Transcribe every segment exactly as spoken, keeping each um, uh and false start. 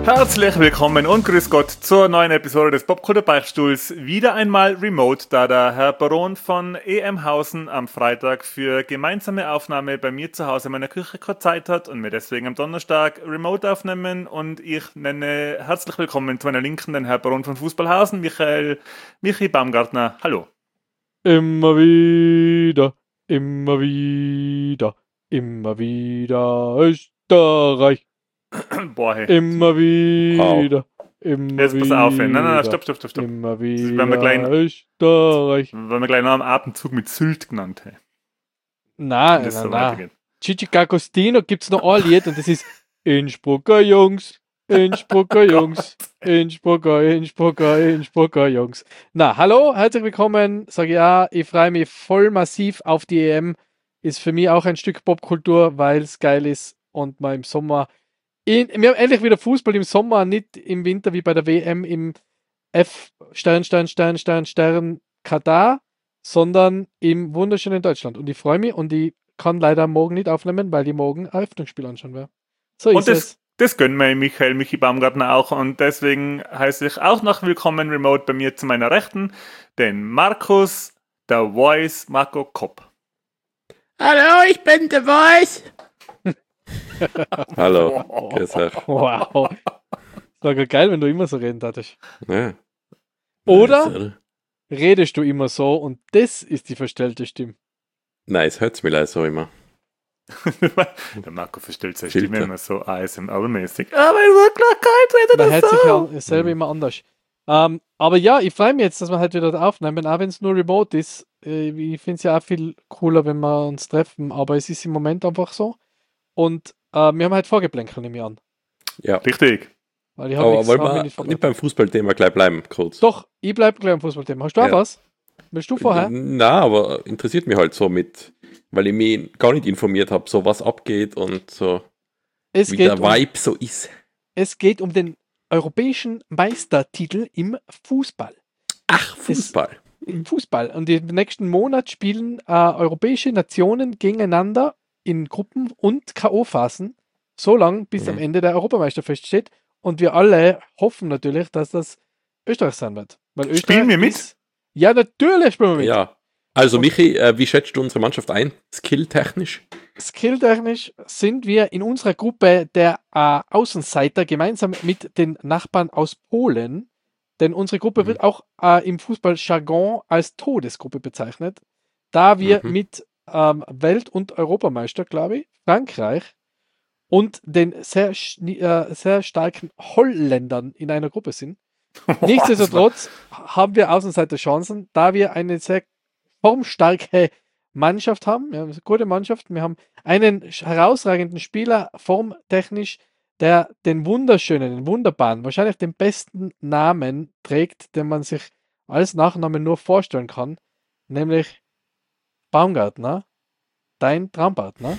Herzlich willkommen und grüß Gott zur neuen Episode des Popkultur-Beichtstuhls. Wieder einmal remote, da der Herr Baron von Emhausen am Freitag für gemeinsame Aufnahme bei mir zu Hause in meiner Küche keine Zeit hat und wir deswegen am Donnerstag remote aufnehmen. Und ich nenne herzlich willkommen zu meiner Linken den Herr Baron von Fußballhausen, Michael Michi Baumgartner. Hallo. Immer wieder, immer wieder, immer wieder Österreich. Boah, hey. Immer wieder, immer Jetzt pass wieder. auf, hey. Nein, nein, nein, stopp, stopp, stopp, stopp. Immer Das werden wieder wir gleich, Österreich. werden wir gleich noch am Atemzug mit Sylt genannt. Hey. Nein, Das nein, so nein. weitergeht. Gigi D'Agostino gibt's noch ein Lied und das ist Innsbrucker Jungs, Innsbrucker Jungs, Innsbrucker, Innsbrucker, Innsbrucker Jungs. Na, hallo, herzlich willkommen, sage ja, ich freue mich voll massiv auf die E M. Ist für mich auch ein Stück Popkultur, weil es geil ist und man im Sommer in, wir haben endlich wieder Fußball im Sommer, nicht im Winter wie bei der W M im F Stern, Stern, Stern, Stern, Stern Katar, sondern im wunderschönen Deutschland. Und ich freue mich und ich kann leider morgen nicht aufnehmen, weil ich morgen ein Eröffnungsspiel anschauen werde. So Und ist das, es. das gönnen wir Michael Michi Baumgartner auch und deswegen heiße ich auch noch willkommen remote bei mir zu meiner Rechten, den Markus, der Voice, Marco Kopp. Hallo, ich bin The Voice. Hallo, grüß euch. Wow. Das war geil, wenn du immer so reden darfst. Ja. Oder Nice, redest du immer so und das ist die verstellte Stimme. Nice, hört's mir leider so immer. Der Marco verstellt seine Filter. Stimme immer so A S M R-mäßig. Aber in Wirklichkeit redet Man er hört sich so. ja selber Mhm. immer anders. Ähm, aber ja, ich freue mich jetzt, dass wir halt wieder aufnehmen, auch wenn es nur remote ist. Äh, Ich finde es ja auch viel cooler, wenn wir uns treffen, aber es ist im Moment einfach so. Und äh, wir haben halt Vorgeplänkel, nehme ich an. Ja, Weil Richtig. ich hab aber nichts- wollen hab mich wir nicht nicht, vorbereitet. beim Fußballthema gleich bleiben, kurz? Doch, ich bleibe gleich am Fußballthema. Hast du auch Ja. was? Willst du vorher? Na, aber interessiert mich halt so mit, weil ich mich gar nicht informiert habe, so was abgeht und so, Es wie geht, der um, Vibe so ist. es geht um den europäischen Meistertitel im Fußball. Ach, Fußball. Im Fußball. Und im nächsten Monat spielen äh, europäische Nationen gegeneinander in Gruppen und K O-Phasen, so lange bis Mhm. am Ende der Europameister feststeht. Und wir alle hoffen natürlich, dass das Österreich sein wird. Weil Österreich Spielen wir mit? Ist, ja, natürlich spielen wir mit. Ja. Also Michi, äh, wie schätzt du unsere Mannschaft ein? Skilltechnisch? Skilltechnisch sind wir in unserer Gruppe der äh, Außenseiter gemeinsam mit den Nachbarn aus Polen. Denn unsere Gruppe Mhm. wird auch äh, im Fußballjargon als Todesgruppe bezeichnet, da wir Mhm. mit ähm, Welt- und Europameister, glaube ich, Frankreich und den sehr, schni- äh, sehr starken Holländern in einer Gruppe sind. Nichtsdestotrotz haben wir Außenseiterchancen, da wir eine sehr formstarke Mannschaft haben. Wir haben eine gute Mannschaft. Wir haben einen herausragenden Spieler, formtechnisch, der den wunderschönen, den wunderbaren, wahrscheinlich den besten Namen trägt, den man sich als Nachname nur vorstellen kann, nämlich Baumgartner, dein Traumpartner.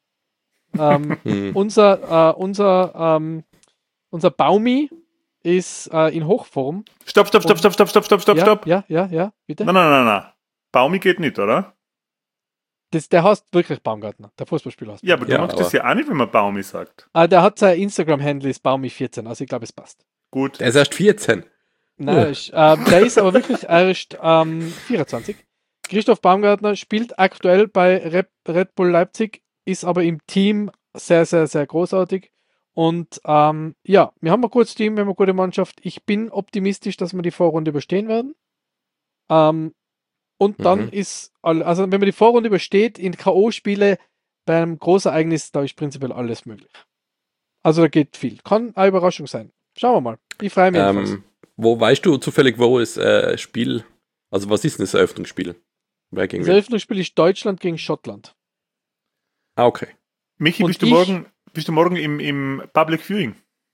ähm, Mhm. unser, äh, unser, ähm, unser Baumi ist äh, in Hochform. Stopp, stopp, stopp, stopp, stopp, stopp, stopp, stopp, ja, stopp. ja, ja, ja, bitte. Nein, nein, nein, nein. Baumi geht nicht, oder? Das, der heißt wirklich Baumgartner, der Fußballspieler heißt Ja, aber du Ja, magst das aber- ja auch nicht, wenn man Baumi sagt. Ah, der hat sein Instagram-Handle ist Baumi vierzehn, also ich glaube, es passt. Gut. Der ist erst vierzehn. Nein, ist, ähm, der ist aber wirklich erst ähm, vierundzwanzig. Christoph Baumgartner spielt aktuell bei Red, Red Bull Leipzig, ist aber im Team sehr, sehr, sehr großartig. Und ähm, ja, wir haben ein gutes Team, wir haben eine gute Mannschaft. Ich bin optimistisch, dass wir die Vorrunde überstehen werden. Ähm, und dann Mhm. ist, all- also wenn man die Vorrunde übersteht, in K O-Spiele beim Großereignis, da ist prinzipiell alles möglich. Also da geht viel. Kann eine Überraschung sein. Schauen wir mal. Ich freue mich jedenfalls. Ähm, wo weißt du zufällig, wo ist äh, Spiel, also was ist denn das Eröffnungsspiel? Wer gegen Das wen? Eröffnungsspiel ist Deutschland gegen Schottland. Ah, okay. Michi, Und bist du, ich- morgen, bist du morgen im, im Public Viewing?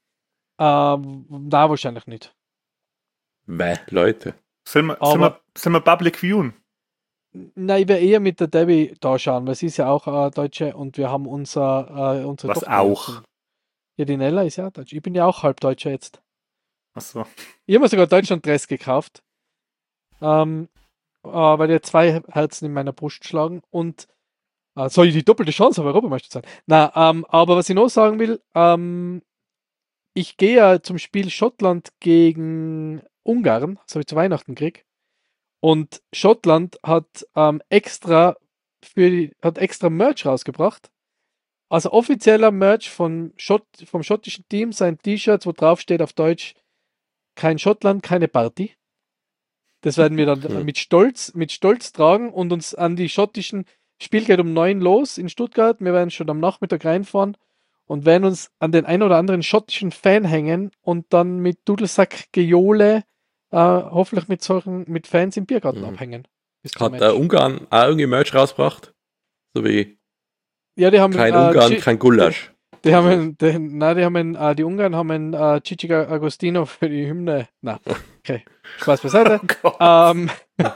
Ähm, na, wahrscheinlich nicht. Bäh, Leute. Sollen wir, Aber- sollen wir, sollen wir Public Viewen? Na, ich werde eher mit der Debbie da schauen, weil sie ist ja auch äh, Deutsche und wir haben unser, äh, unsere Was Tochter auch? jetzt. Ja, die Nella ist ja Deutsch. Ich bin ja auch halb Deutscher jetzt. Achso. Ich habe mir sogar Deutschland-Dress gekauft. Ähm, äh, weil ja zwei Herzen in meiner Brust schlagen und äh, soll ich die doppelte Chance haben, Europameister zu sein? Na, ähm, aber was ich noch sagen will, ähm, ich gehe ja zum Spiel Schottland gegen Ungarn, das habe ich zu Weihnachten gekriegt. Und Schottland hat ähm, extra für die, hat extra Merch rausgebracht. Also offizieller Merch von Schott, vom schottischen Team, sein T-Shirt, wo drauf steht auf Deutsch: Kein Schottland, keine Party. Das werden wir dann Hm. mit Stolz, mit Stolz tragen und uns an die schottischen Spiel geht um neun los in Stuttgart. Wir werden schon am Nachmittag reinfahren und werden uns an den ein oder anderen schottischen Fan hängen und dann mit Dudelsack Geole äh, hoffentlich mit solchen mit Fans im Biergarten Mhm. abhängen. Bis zum Hat Match. äh, Ungarn auch irgendwie Merch rausgebracht? So wie ja, die haben kein äh, Ungarn, Chi- kein Gulasch. Die haben, einen- die, na, die haben, einen, äh, die Ungarn haben einen äh, Gigi Agostino für die Hymne. Na, okay, Spaß beiseite. Oh Gott. ähm,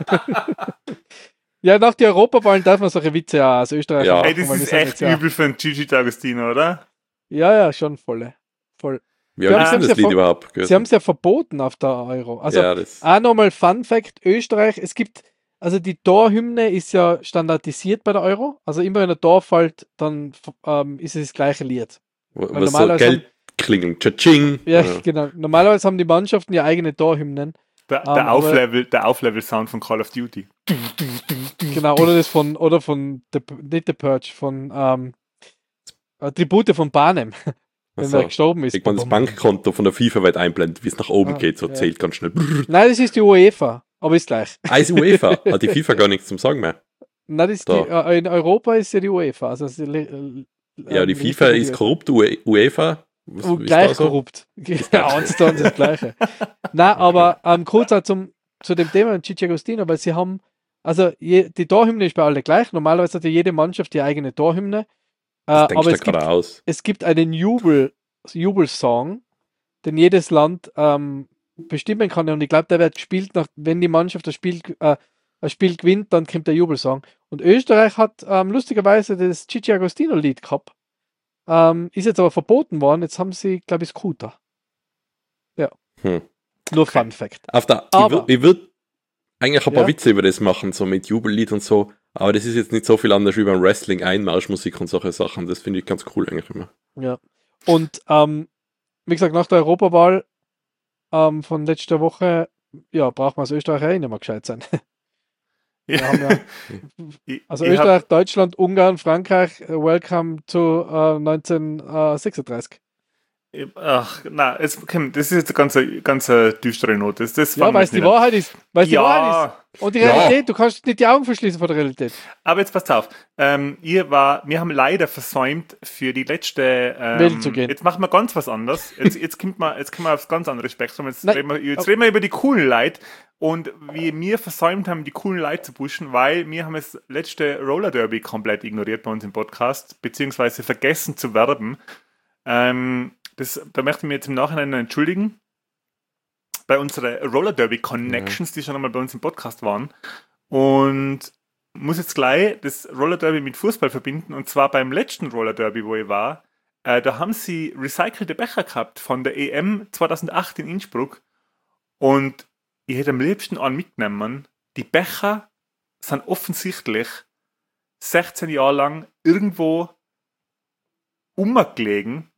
ja, nach den Europawahlen darf man solche Witze ja als Österreicher Ja. machen, Ey, das weil wir ist sind echt jetzt ja, übel für einen Gigi D'Agostino, oder? ja, ja, schon volle. Voll. Wie Ja, alt ist sie denn haben's das ja Lied vor- überhaupt? Sie haben es ja verboten auf der Euro. Also ja, das, auch nochmal Fun Fact: Österreich, es gibt, also die Torhymne ist ja standardisiert bei der Euro. Also immer wenn ein Tor fällt, dann ähm, ist es das gleiche Lied. wo- weil was so normalerweise Geld klingeln. Tschatsching. Ja, Ja. genau. Normalerweise haben die Mannschaften ja eigene Torhymnen. Der, Ähm, der, aber- Auflevel, der Auflevel-Sound von Call of Duty. Genau, oder das von, oder von, The, nicht The Purge, von ähm, äh, Tribute von Panem, wenn Also, er gestorben ist. kriegt man das Bankkonto von der FIFA weit einblendet, wie es nach oben Ah, geht, so ja. zählt ganz schnell. Brrr. Nein, das ist die UEFA, aber ist gleich. Eis UEFA, hat die FIFA gar nichts zum Sagen mehr. Nein, das ist die, äh, in Europa ist ja die UEFA. Also das ist die, äh, Ja, die ähm, FIFA ist richtig korrupt, UE UEFA. Was, Oh, wie ist gleich da so? korrupt. Ja, eins zu eins das Gleiche. Nein, aber ähm, kurz auch zum, zu dem Thema mit Gigi Agostino, weil sie haben, also je, die Torhymne ist bei allen gleich. Normalerweise hat ja jede Mannschaft die eigene Torhymne. Äh, Das denkst aber du es gibt, gerade aus. es gibt einen Jubel, Jubelsong, den jedes Land ähm, bestimmen kann. Und ich glaube, der wird gespielt, nach, wenn die Mannschaft das Spiel, äh, das Spiel gewinnt, dann kommt der Jubelsong. Und Österreich hat ähm, lustigerweise das Gigi Agostino-Lied gehabt. Ähm, ist jetzt aber verboten worden. Jetzt haben sie, glaube ich, Scooter. Ja. Hm. Nur Fun Fact. Auf der, ich Aber- würde würd eigentlich ein paar Ja. Witze über das machen, so mit Jubellied und so, aber das ist jetzt nicht so viel anders wie beim Wrestling, Einmarschmusik und solche Sachen. Das finde ich ganz cool eigentlich immer. Ja. Und ähm, wie gesagt, nach der Europawahl ähm, von letzter Woche, ja, braucht man als Österreicher eh nicht mehr gescheit sein. Wir haben ja, Ich- also ich hab- Österreich, Deutschland, Ungarn, Frankreich, äh, welcome to äh, neunzehnhundertsechsunddreißig. Ach, na, es, Kim, das ist jetzt eine ganz, ganz eine düstere Note. Das, das Ja, fangen wir weil jetzt es die nicht an. Wahrheit ist. Weil es die Wahrheit Ja, ist. Und die Ja. Realität, du kannst nicht die Augen verschließen vor der Realität. aber jetzt passt auf. Ähm, ihr war, wir haben leider versäumt, für die letzte. Ähm, Wählen zu gehen. Jetzt machen wir ganz was anderes. Jetzt, jetzt, kommt man, jetzt kommen wir aufs ganz andere Spektrum. Jetzt, Nein. reden wir, jetzt reden wir über die coolen Leute. Und wie wir versäumt haben, die coolen Leute zu pushen, weil wir haben das letzte Roller Derby komplett ignoriert bei uns im Podcast, beziehungsweise vergessen zu werben. Ähm, das, da möchte ich mich jetzt im Nachhinein noch entschuldigen. Bei unseren Roller Derby Connections, die schon einmal bei uns im Podcast waren. Und muss jetzt gleich das Roller Derby mit Fußball verbinden. Und zwar beim letzten Roller Derby, wo ich war, äh, da haben sie recycelte Becher gehabt von der E M zweitausendacht in Innsbruck. Und ich hätte am liebsten einen mitgenommen. Die Becher sind offensichtlich sechzehn Jahre lang irgendwo umgelegen,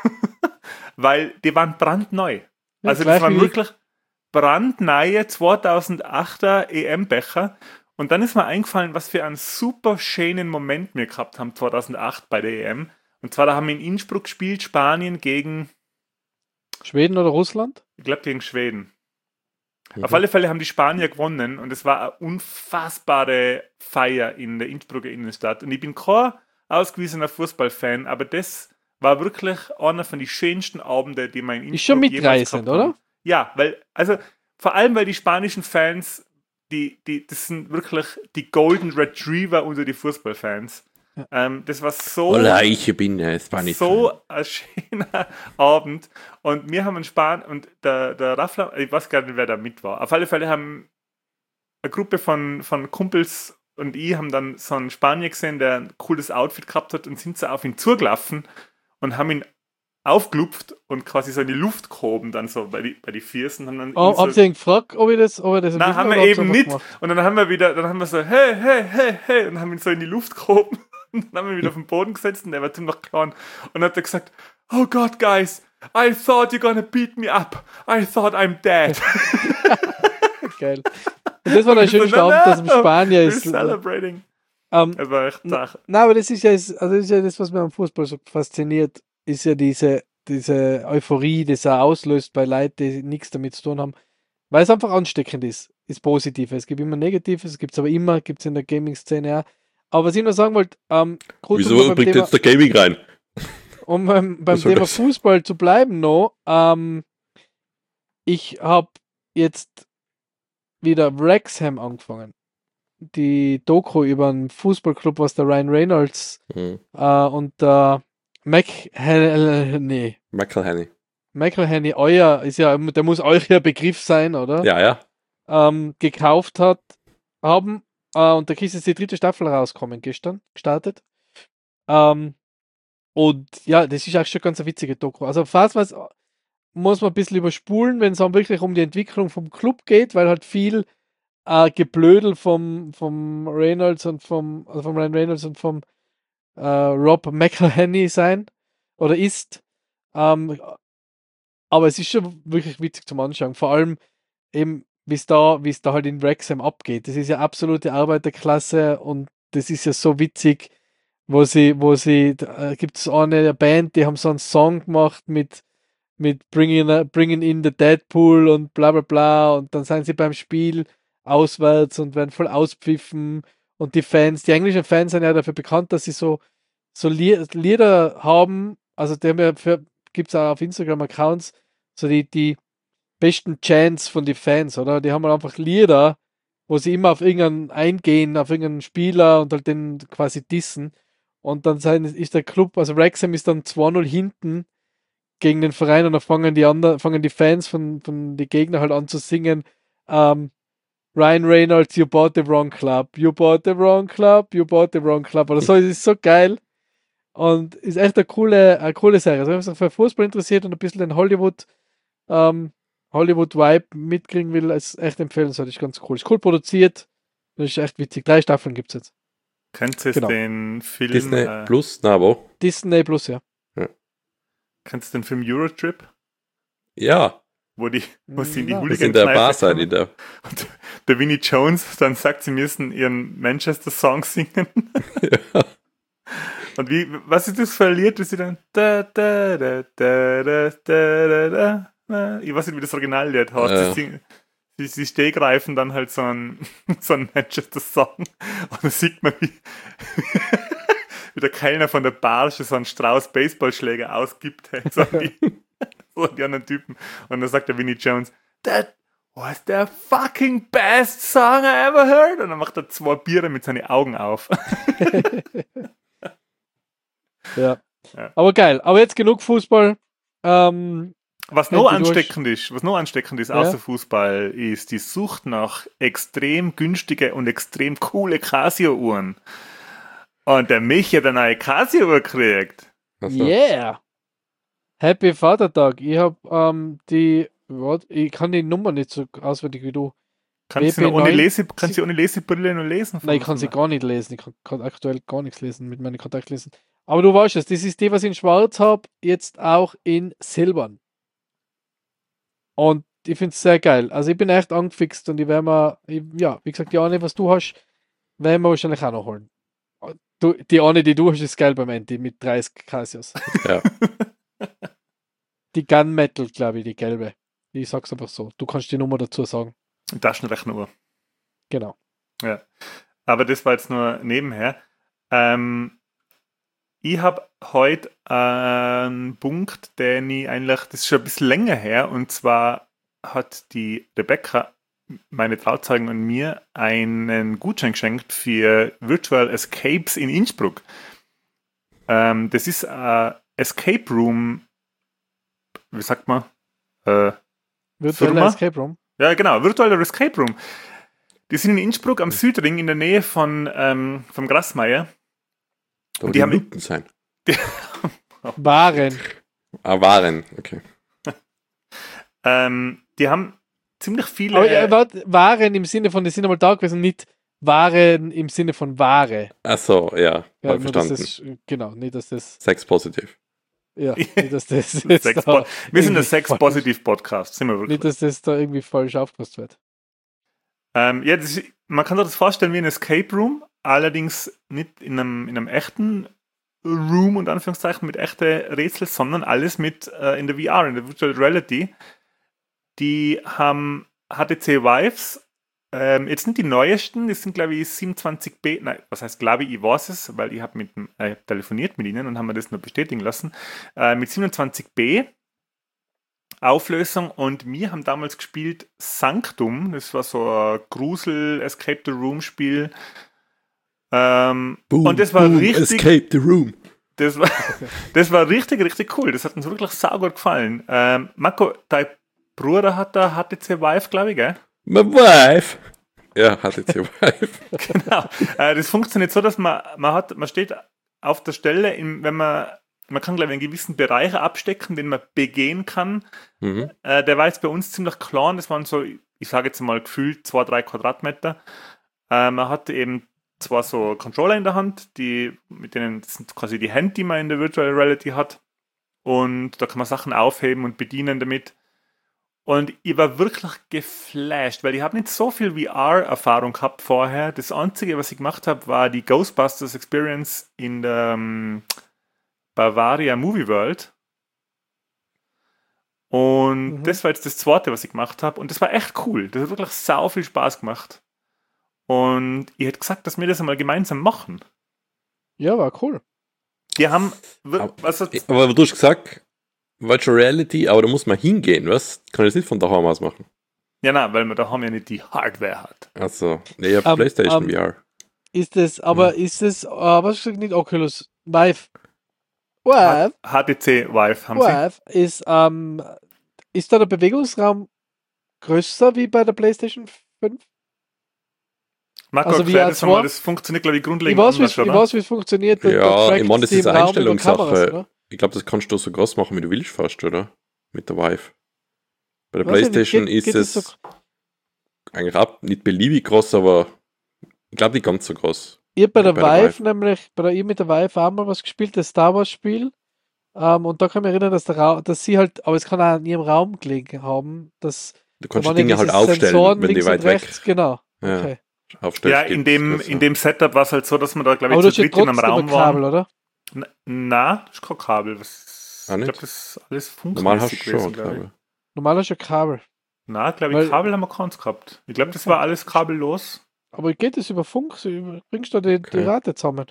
weil die waren brandneu. Ja, Also gleich das waren wie- wirklich brandneue zweitausendachter E M-Becher. Und dann ist mir eingefallen, was für einen super schönen Moment wir gehabt haben zweitausendacht bei der E M. Und zwar, da haben wir in Innsbruck gespielt, Spanien gegen, Schweden oder Russland? ich glaube gegen Schweden. Mhm. Auf alle Fälle haben die Spanier gewonnen und es war eine unfassbare Feier in der Innsbrucker Innenstadt. Und ich bin kein ausgewiesener Fußballfan, aber das war wirklich einer von den schönsten Abende, die man in Innsbruck Ist schon jemals mitreißend, gehabt haben. oder? Ja, weil, also vor allem, weil die spanischen Fans, die, die, das sind wirklich die Golden Retriever unter die Fußballfans. Ja. Ähm, das war so Oder ich bin es, war nicht so ein schöner Abend. Und wir haben einen Span und der, der Raffler, ich weiß gar nicht, wer da mit war. Auf alle Fälle haben eine Gruppe von, von Kumpels und ich haben dann so einen Spanier gesehen, der ein cooles Outfit gehabt hat und sind so auf ihn zugelaufen und haben ihn aufgelupft und quasi so in die Luft gehoben, dann so bei die, bei die Füßen. Haben dann Oh, ihn so, habt ihr ihn gefragt, ob ich das, ob ich das ein Nein, bisschen haben wir oder habt's eben einfach nicht. gemacht? Und dann haben wir wieder, dann haben wir so, hey, hey, hey, hey, und haben ihn so in die Luft gehoben. Und dann haben wir ihn wieder auf den Boden gesetzt und der war ziemlich klein. Und dann hat er gesagt, oh Gott, guys, I thought you're gonna beat me up. I thought I'm dead. Geil. Und das war der schönste Abend, dass in Spanien ist. We're celebrating. Ähm, Das war echt Sache. Nein, aber das ist ja, also das ist ja das, was mir am Fußball so fasziniert, ist ja diese, diese Euphorie, die es auch auslöst bei Leuten, die nichts damit zu tun haben, weil es einfach ansteckend ist, ist positiv. Es gibt immer Negatives, es gibt es aber immer, gibt es in der Gaming-Szene auch. Aber was ich nur sagen wollte, ähm, gut, Wieso um beim bringt Thema, jetzt der Gaming rein? um beim, beim Was soll Thema das? Fußball zu bleiben noch, ähm, ich habe jetzt wieder Wrexham angefangen. Die Doku über einen Fußballclub, was der Ryan Reynolds Hm. äh, und der McElhenney, McElhenney. McElhenney, euer, ist ja, der muss euer Begriff sein, oder? Ja, ja. Ähm, gekauft hat, haben, äh, und da ist jetzt die dritte Staffel rauskommen, gestern, gestartet. Ähm, und ja, das ist auch schon ganz eine witzige Doku. Also fast was muss man ein bisschen überspulen, wenn es dann wirklich um die Entwicklung vom Club geht, weil halt viel äh, Geblödel vom, vom Reynolds und vom, also vom Ryan Reynolds und vom äh, Rob McElhenney sein oder ist. Ähm, aber es ist schon wirklich witzig zum Anschauen. Vor allem eben, wie es da, wie es da halt in Wrexham abgeht. Das ist ja absolute Arbeiterklasse und das ist ja so witzig, wo sie, wo sie, da äh, gibt es eine Band, die haben so einen Song gemacht mit, mit Bringing, Bringing in the Deadpool und bla bla bla und dann sind sie beim Spiel auswärts und werden voll auspfiffen und die Fans, die englischen Fans sind ja dafür bekannt, dass sie so, so Lied- Lieder haben, also die haben ja für, gibt es auch auf Instagram Accounts, so die, die besten Chants von den Fans, oder? Die haben halt einfach Lieder, wo sie immer auf irgendeinen eingehen, auf irgendeinen Spieler und halt den quasi dissen. Und dann sein, ist der Club, also Wrexham ist dann zwei null hinten gegen den Verein und dann fangen die anderen, fangen die Fans von, von die Gegner halt an zu singen. Ähm, Ryan Reynolds, you bought the wrong club, you bought the wrong club, you bought the wrong club. Oder so, es ist so geil. Und ist echt eine coole, eine coole Serie. Also wenn man sich für Fußball interessiert und ein bisschen den Hollywood, ähm, Hollywood-Vibe mitkriegen will, ist echt empfehlenswert. Ist ganz cool. Ist cool produziert. Das ist echt witzig. Drei Staffeln gibt es jetzt. Kennst du Genau. den Film? Disney äh, Plus? Na, wo? Disney Plus, ja. Kennst du den Film Eurotrip? Ja, Wo die, wo sie in die Ja. das in der Hooligan-Kneipe Bar sein, kommen. in der. Und der Vinnie Jones dann sagt, sie müssen ihren Manchester-Song singen. Ja. Und wie, was ist das für ein Lied, das sie dann da, da, da, da, da, da, da, da. Ich weiß nicht, wie das Originallied heißt. Ja. Sie, singen- sie, sie stegreifen dann halt so einen, so einen Manchester-Song und dann sieht man, wie, wie der Kellner von der Bar schon so einen Strauß Baseballschläger ausgibt. Hey, so an die, so an die anderen Typen. Und dann sagt der Vinnie Jones, that was the fucking best song I ever heard. Und dann macht er zwei Biere mit seinen Augen auf. Ja. Ja. Aber geil. Aber jetzt genug Fußball. Ähm, Was noch Endlich durch. ansteckend ist, was noch ansteckend ist Ja. außer Fußball, ist die Sucht nach extrem günstige und extrem coole Casio-Uhren. Und der Michi hat eine neue Casio-Uhr gekriegt. Also, yeah. Happy Vatertag. Ich habe ähm, die, warte, ich kann die Nummer nicht so auswendig wie du. Kannst du W sie P ohne, neun Lese, kannst du ohne Lesebrille noch lesen? Nein, ich kann sie gar nicht lesen. Ich kann, kann aktuell gar nichts lesen mit meinen Kontaktlesen. Aber du weißt es, das ist die, was ich in Schwarz habe, jetzt auch in Silbern. Und ich finde es sehr geil. Also ich bin echt angefixt und ich werde mir, ich, ja, wie gesagt, die eine, was du hast, werden wir wahrscheinlich auch noch holen. Du, die eine, die du hast, ist geil beim Enti mit dreißig Casios. ja. Die Gunmetal, glaube ich, die gelbe. Ich sag's einfach so. Du kannst die Nummer dazu sagen. Taschenrechneruhr. Genau. Ja. Aber das war jetzt nur nebenher. Ähm, ich habe heute einen Punkt, den ich eigentlich, das ist schon ein bisschen länger her, und zwar hat die Rebecca, meine Trauzeugin und mir, einen Gutschein geschenkt für Virtual Escapes in Innsbruck. Ähm, das ist ein Escape Room, wie sagt man? Äh, Virtuelle Firma? Escape Room. Ja, genau, virtueller Escape Room. Die sind in Innsbruck am Südring in der Nähe von ähm, vom Grassmeier. Da Und die die haben- Minuten sein. Waren. Ah, waren. Okay. Ähm, die haben ziemlich viele. Aber ja, warte, Waren im Sinne von, die sind einmal da gewesen, nicht Waren im Sinne von Ware. Ach so, ja. Ja, Hab nur, dass verstanden. das, genau, nicht, dass das. Sex positiv. Ja, nicht, dass das jetzt Sex da wir sind ein irgendwie Sex-Positiv-Podcast, sind wir falsch- wirklich. nicht, dass das da irgendwie falsch aufgepasst wird. Ähm, ja, das ist, man kann sich das vorstellen wie ein Escape Room, allerdings nicht in einem, in einem echten Room und Anführungszeichen mit echten Rätsel, sondern alles mit äh, in der V R, in der Virtual Reality. Die haben H T C Vives, ähm, jetzt nicht die neuesten, das sind glaube ich siebenundzwanzig B, nein, was heißt glaube ich, ich weiß es, weil ich habe mit dem- äh, telefoniert mit ihnen und haben mir das nur bestätigen lassen, äh, mit siebenundzwanzig B Auflösung und wir haben damals gespielt Sanctum, das war so ein Grusel-Escape-the-Room-Spiel. Ähm, Boom, und das war boom, richtig, Escape the room. das war, das war richtig, richtig cool. Das hat uns wirklich saugut gefallen. Ähm, Marco, dein Bruder hat da H T C Vive, glaube ich, gell? My wife. Ja, H T C Vive. Genau. Äh, das funktioniert so, dass man, man hat, man steht auf der Stelle, in, wenn man, man kann, glaube ich, einen gewissen Bereich abstecken, den man begehen kann. Mhm. Äh, der war jetzt bei uns ziemlich klein, das waren so, ich sage jetzt mal gefühlt zwei, drei Quadratmeter. Äh, man hatte eben zwar so Controller in der Hand, die, mit denen, das sind quasi die Hände, die man in der Virtual Reality hat. Und da kann man Sachen aufheben und bedienen damit. Und ich war wirklich geflasht, weil ich habe nicht so viel V R-Erfahrung gehabt vorher. Das Einzige, was ich gemacht habe, war die Ghostbusters Experience in der ähm, Bavaria Movie World. Und Mhm. das war jetzt das Zweite, was ich gemacht habe. Und das war echt cool. Das hat wirklich sau viel Spaß gemacht. Und ich hätte gesagt, dass wir das einmal gemeinsam machen. Ja, war cool. Die haben... Aber- Was hat, Aber du hast gesagt, Virtual Reality, aber da muss man hingehen, was? Kann ich das nicht von daheim aus machen? ja, nein, weil man da haben ja nicht die Hardware hat. Also, nee, ich hab Ähm, PlayStation ähm, V R. Ist es, aber ist es, äh, was hast du gesagt, nicht Oculus? Vive. Vive, H T C Vive haben sie. Vive ist, ähm, ist da der Bewegungsraum größer wie bei der PlayStation fünf? Marco, Also wie erklär R das einmal, zwei? das funktioniert, glaube ich, Ich grundlegend weiß, wie anders, es ich oder? weiß, wie es funktioniert. da- da Ja, trackt ich meine, das sie ist im eine Raum über Einstellungssache. Kameras, oder? Ich glaube, das kannst du so groß machen, wie du willst fast, oder? Mit der Vive. Bei der Weiß ich nicht, PlayStation geht- ist geht es das so- eigentlich ab, nicht beliebig groß, aber ich glaube nicht ganz so groß. Ich hab bei Ja, der bei der Vive Vive. nämlich, bei der ich mit der Vive auch mal was gespielt, das Star Wars Spiel. Ähm, und da kann ich mich erinnern, dass, der Ra dass sie halt, aber es kann auch in ihrem Raum gelegen haben, dass Du da kannst die waren ja Dinge halt diese aufstellen, Sensoren wenn die links und weit weg rechts, genau. Ja. Okay. aufstellst. Ja, in geht's dem, größer. in dem Setup war es halt so, dass man da, glaube Aber ich, du zu hast ja dritt in einem trotzdem Raum ein Kabel, waren. oder? N- Nein, das ist kein Kabel. Was, Ah, ich nicht? glaube, das ist alles Normal hast du funkmäßig schon, gewesen, glaube ich. glaube Normal hast du ein Kabel. Nein, glaube Weil- ich, Kabel haben wir keins gehabt. Ich glaube, das Okay. war alles kabellos. Aber geht das über Funk? So über- Bringst du da die, die Okay. Rate zusammen?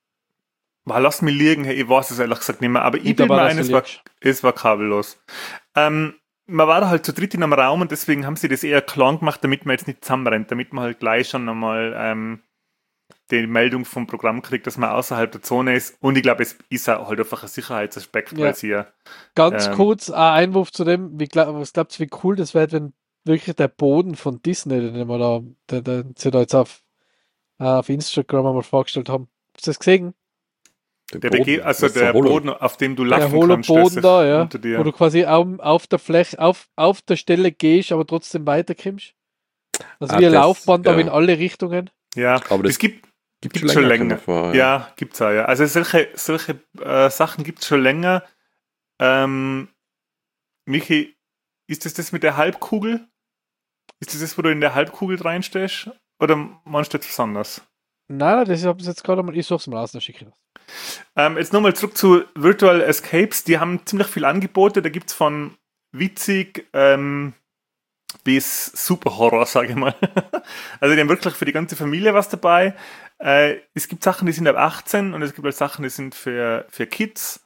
Boah, lass mich liegen, hey, ich weiß es ehrlich gesagt nicht mehr. Aber ich Ich bin glaube mir auch, ein, dass es du war, liegst. es war kabellos. Ähm, man war da halt zu dritt in einem Raum und deswegen haben sie das eher klein gemacht, damit man jetzt nicht zusammenrennt, damit man halt gleich schon einmal ähm, die Meldung vom Programm kriegt, dass man außerhalb der Zone ist. Und ich glaube, es ist auch halt einfach ein Sicherheitsaspekt, Ja. weil sie ja. Ganz Ähm. kurz ein Einwurf zu dem, wie glaub, was glaubt ihr, wie cool das wäre, wenn wirklich der Boden von Disney, den wir da, den, den sie da jetzt auf, äh, auf Instagram einmal vorgestellt haben. Habt ihr das gesehen? ich. Der, Bege also das ist der Holo- Boden, auf dem du Der laufen hohle kannst, Boden das da, ja. unter dir. Wo du quasi auf, auf der Fläche, auf, auf der Stelle gehst, aber trotzdem weiterkommst. Also Ah, wie ein das- Laufband, aber ja. in alle Richtungen. Ja, Aber das das gibt Gibt Gibt's schon länger. Vor, Ja, gibt's auch, ja. Also solche, solche äh, Sachen gibt's schon länger. Ähm, Michi, ist das das mit der Halbkugel? Ist das das, wo du in der Halbkugel reinstehst? Oder meinst du jetzt was anderes? Nein, nein, das habe ich jetzt gerade mal, ich suche es mal aus, dann schicke ich das. Ähm, jetzt nochmal zurück zu Virtual Escapes. Die haben ziemlich viele Angebote. Da gibt's von witzig ähm, bis super Horror, sage ich mal. Also die haben wirklich für die ganze Familie was dabei. Äh, es gibt Sachen, die sind ab achtzehn und es gibt halt Sachen, die sind für, für Kids.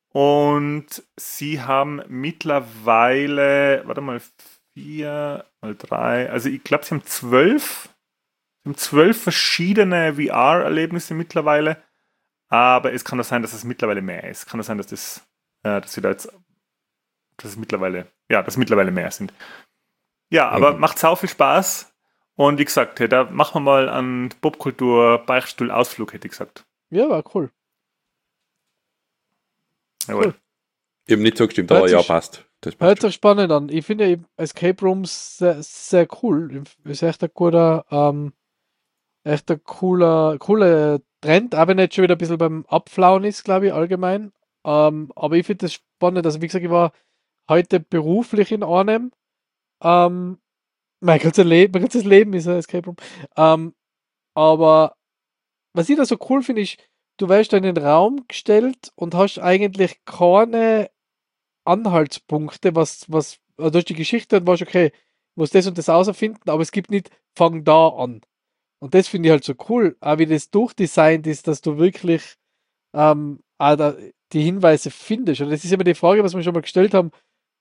Und sie haben mittlerweile, warte mal, vier mal drei, also ich glaube, sie haben zwölf, sie haben zwölf verschiedene V R-Erlebnisse mittlerweile. Aber es kann auch sein, dass es mittlerweile mehr ist. Kann auch sein, dass das, äh, dass wir da jetzt, dass es mittlerweile, ja, dass mittlerweile mehr sind. Ja, aber Mhm. macht sau viel Spaß. Und wie gesagt, hey, da machen wir mal einen Popkultur-Beichtstuhl-Ausflug, hätte ich gesagt. Ja, war cool. Jawohl. Cool. Ich habe nicht zugestimmt, Hört aber ja, sich- passt. Das Hört passt. sich spannend an. Ich finde eben Escape Rooms sehr, sehr cool. Ist echt ein guter, ähm, echt ein cooler, cooler Trend, aber wenn er jetzt schon wieder ein bisschen beim Abflauen ist, glaube ich, allgemein. Ähm, aber ich finde das spannend. Also wie gesagt, ich war heute beruflich in Arnhem. Ähm, mein ganzes Leben, mein ganzes Leben ist ein Escape Room. Ähm, aber was ich da so cool finde, ist, du wirst da in den Raum gestellt und hast eigentlich keine Anhaltspunkte, was, was, also durch die Geschichte und warst okay, muss das und das auserfinden, aber es gibt nicht, fang da an. Und das finde ich halt so cool, auch wie das durchdesignt ist, dass du wirklich ähm, auch da die Hinweise findest. Und das ist immer die Frage, was wir schon mal gestellt haben,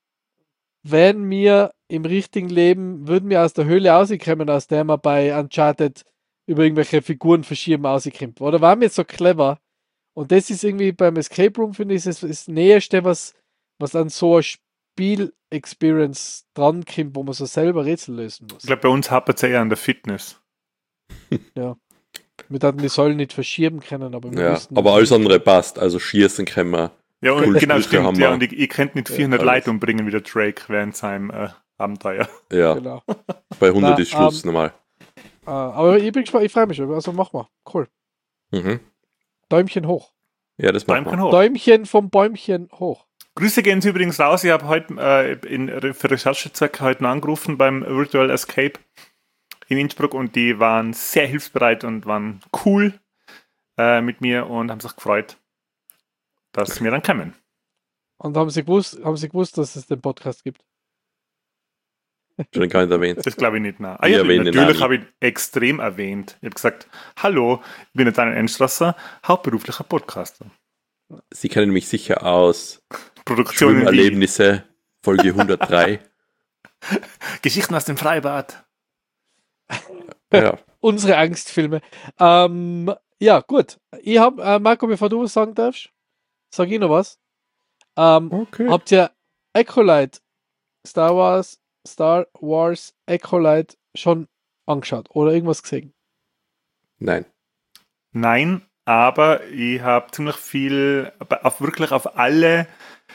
wenn wir im richtigen Leben, würden wir aus der Höhle rauskommen, aus der wir bei Uncharted über irgendwelche Figuren verschieben rauskommen. Oder waren wir jetzt so clever? Und das ist irgendwie beim Escape Room, finde ich, ist das Nächste, was, was an so eine Spiel-Experience drankommt, wo man so selber Rätsel lösen muss. Ich glaube, bei uns hapert es eher an der Fitness. Ja. Wir hatten die Säulen nicht verschieben können, aber wir Ja, müssten- aber alles andere passt. Also schießen können wir. Ja, und Cool, genau, Sprüche stimmt. haben Ja, wir. und ich, ihr könnt nicht Ja, vierhundert alles. Leute umbringen wie der Drake während seinem äh, Abenteuer. Ja, Genau. bei hundert Na, ist Schluss ähm, normal. Äh, aber ich bin gespannt, ich freue mich schon. Also mach mal. Cool. Mhm. Däumchen hoch. Ja, das machen Däumchen wir. hoch. Däumchen vom Bäumchen hoch. Grüße gehen Sie übrigens raus. Ich habe heute äh, in, für Recherchezwecke heute angerufen beim Virtual Escape in Innsbruck und die waren sehr hilfsbereit und waren cool äh, mit mir und haben sich gefreut, dass wir dann kommen. Und haben sie gewusst, haben sie gewusst, dass es den Podcast gibt? Schon gar nicht erwähnt. Das glaube ich nicht. Nein. Ah, Ich ja, erwähne den natürlich auch habe ich extrem erwähnt. Ich habe gesagt, hallo, ich bin jetzt ein Endstrasser, hauptberuflicher Podcaster. Sie kennen mich sicher aus Produktionen wie Schwimmerlebnisse, Folge hundertdrei. Geschichten aus dem Freibad. Ja. Unsere Angstfilme. Ähm, ja, gut. Ich hab, äh, Marco, bevor du was sagen darfst, sag ich noch was. Ähm, Okay. Habt ihr Acolyte, Star Wars, Star Wars Acolyte schon angeschaut oder irgendwas gesehen? Nein. Nein, aber ich habe ziemlich viel, auf, wirklich auf alle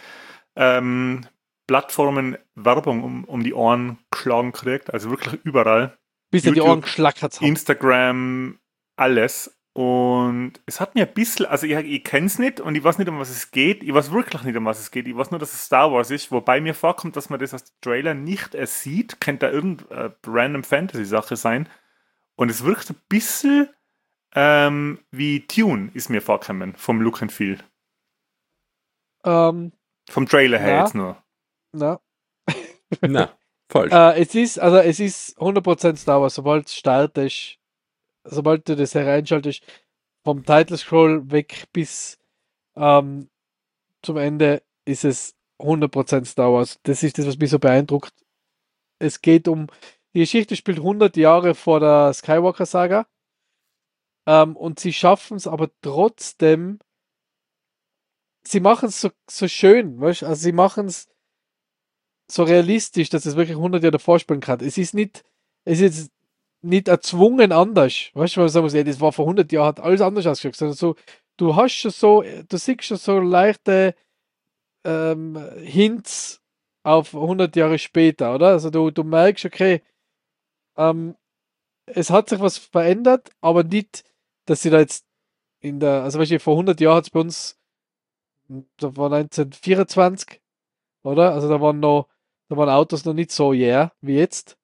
ähm, Plattformen Werbung um, um die Ohren geschlagen gekriegt. Also wirklich überall. Bis ihr die YouTube, Ohren geschlackert haben. Instagram, alles. Und es hat mir ein bisschen, also ich, ich kenne es nicht und ich weiß nicht, um was es geht. Ich weiß wirklich nicht, um was es geht. Ich weiß nur, dass es Star Wars ist, wobei mir vorkommt, dass man das aus dem Trailer nicht sieht. Könnte da irgendeine random Fantasy-Sache sein. Und es wirkt ein bisschen ähm, wie Tune, ist mir vorgekommen, vom Look and Feel. Ähm, Vom Trailer her Ja. jetzt nur. na. Na, falsch. Äh, es ist, also es ist hundert Prozent Star Wars, sobald es startest, sobald du das hereinschaltest, vom Title Scroll weg bis ähm, zum Ende ist es hundert Prozent Star Wars. Das ist das, was mich so beeindruckt. Es geht um, die Geschichte spielt hundert Jahre vor der Skywalker-Saga. Ähm, und sie schaffen es aber trotzdem, sie machen es so, so schön, weißt? Also sie machen es so realistisch, dass es wirklich hundert Jahre davor spielen kann. Es ist nicht, es ist nicht erzwungen anders. Weißt du, wenn man sagen muss, ey, das war vor hundert Jahren, hat alles anders ausgeschaut. Sondern so, du hast schon so, du siehst schon so leichte ähm, Hints auf hundert Jahre später, oder? Also du, du merkst, okay, ähm, es hat sich was verändert, aber nicht, dass sie da jetzt in der, also weißt du, vor hundert Jahren hat es bei uns, da war neunzehnhundertvierundzwanzig, oder? Also da waren noch, da waren Autos noch nicht so yeah wie jetzt.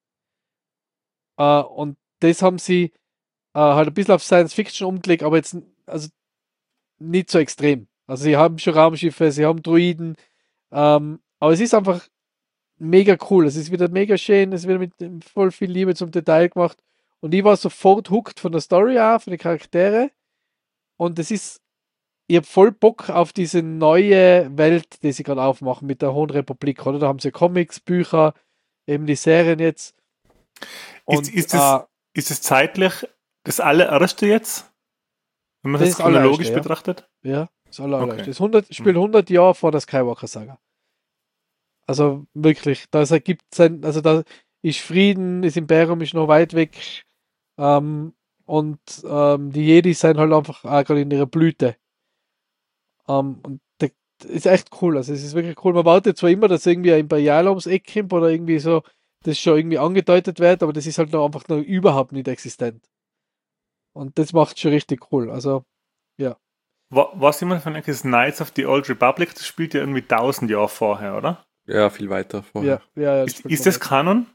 Äh, und das haben sie äh, halt ein bisschen auf Science Fiction umgelegt, aber jetzt also nicht so extrem. Also sie haben schon Raumschiffe, sie haben Droiden, ähm, aber es ist einfach mega cool. Es ist wieder mega schön, es wird mit voll viel Liebe zum Detail gemacht. Und ich war sofort hooked von der Story an, von den Charaktere. Und es ist, ich habe voll Bock auf diese neue Welt, die sie gerade aufmachen mit der Hohen Republik, oder? Da haben sie Comics, Bücher, eben die Serien jetzt. Und, Ist, ist, das, äh, ist das zeitlich das allererste jetzt? Wenn man Das das, ist das chronologisch allererste, ja. betrachtet? ja, das aller, Okay. allererste. Das hundert, spielt hundert Jahre vor der Skywalker-Saga. Also wirklich, da ergibt sein, also da ist Frieden, das Imperium ist noch weit weg. Ähm, und ähm, die Jedi sind halt einfach auch gerade in ihrer Blüte. Ähm, und das ist echt cool. Also es ist wirklich cool. Man wartet zwar immer, dass irgendwie ein Imperial ums Eck kommt oder irgendwie so, das schon irgendwie angedeutet wird, aber das ist halt noch einfach noch überhaupt nicht existent. Und das macht schon richtig cool. Also, ja. wa- was immer von euch ist Knights of the Old Republic, das spielt ja irgendwie tausend Jahre vorher, oder? Ja, viel weiter vorher. Ja, ja, ja, Ist, ist das Kanon?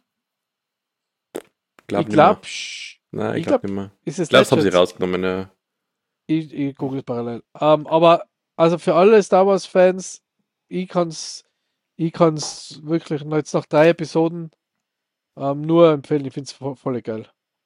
Glaub ich nicht glaube, mehr. Nein, ich ich glaube glaub, nicht mehr. ist es Ich glaube, das haben sie Legends. rausgenommen, ja. Ich, ich google parallel. Ähm, aber also für alle Star Wars Fans, ich kann's, ich kann's wirklich noch jetzt nach drei Episoden ähm, nur empfehlen. Ich finde es vo voll geil.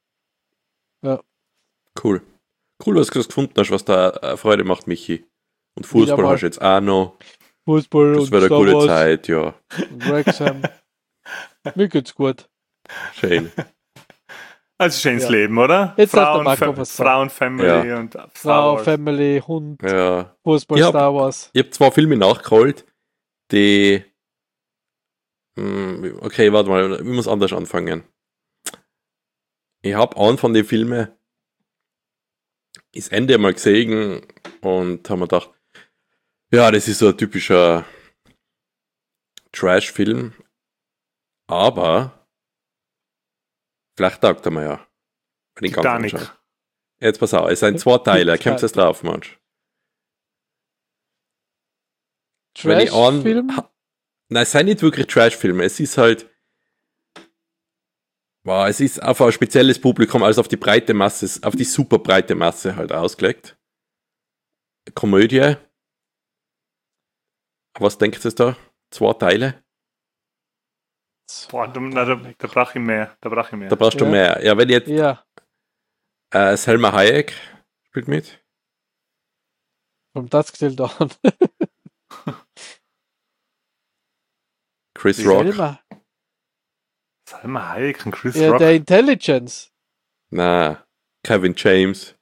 Cool. Cool, dass du das gefunden hast, was da äh, Freude macht, Michi. Und Wieder Fußball mal. hast du jetzt auch noch. Fußball Das und wird eine Star gute Wars Zeit, ja. und Wrexham. Mir geht's gut. Schön. Also schönes Ja. Leben, oder? Jetzt darf der Frauen, Marco Fa- was sagen. Frauen, Family Ja. und Star Frau, Wars. Family, Hund, Ja. Fußball, Ich hab- Star Wars. Ich habe zwei Filme nachgeholt, die. Hm, Okay, warte mal, ich muss anders anfangen. Ich habe einen von den Filmen das Ende mal gesehen und habe mir gedacht, ja, das ist so ein typischer Trash-Film, aber vielleicht taugt er mir ja. Wenn ich ganz Titanic. anschaue. Jetzt pass auf, es sind zwei Teile, Titanic. kommt es drauf, Mensch. Wenn ich an- Trash-Film? ha- Nein, es sind nicht wirklich Trash-Filme. Es ist halt. Wow, es ist auf ein spezielles Publikum, also auf die breite Masse, auf die super breite Masse halt ausgelegt. Komödie. Was denkt ihr da? Zwei Teile? Boah, da, na, da, da brauche ich mehr. Da brauche ich mehr. Da brauchst du Ja. mehr. Ja, wenn jetzt Ja, äh, Selma Hayek spielt mit. vom Dusk Till Dawn. Chris Wie Rock. Selma. Salma Hayek und Chris Ja, Rock. der Intelligence. Na, Kevin James.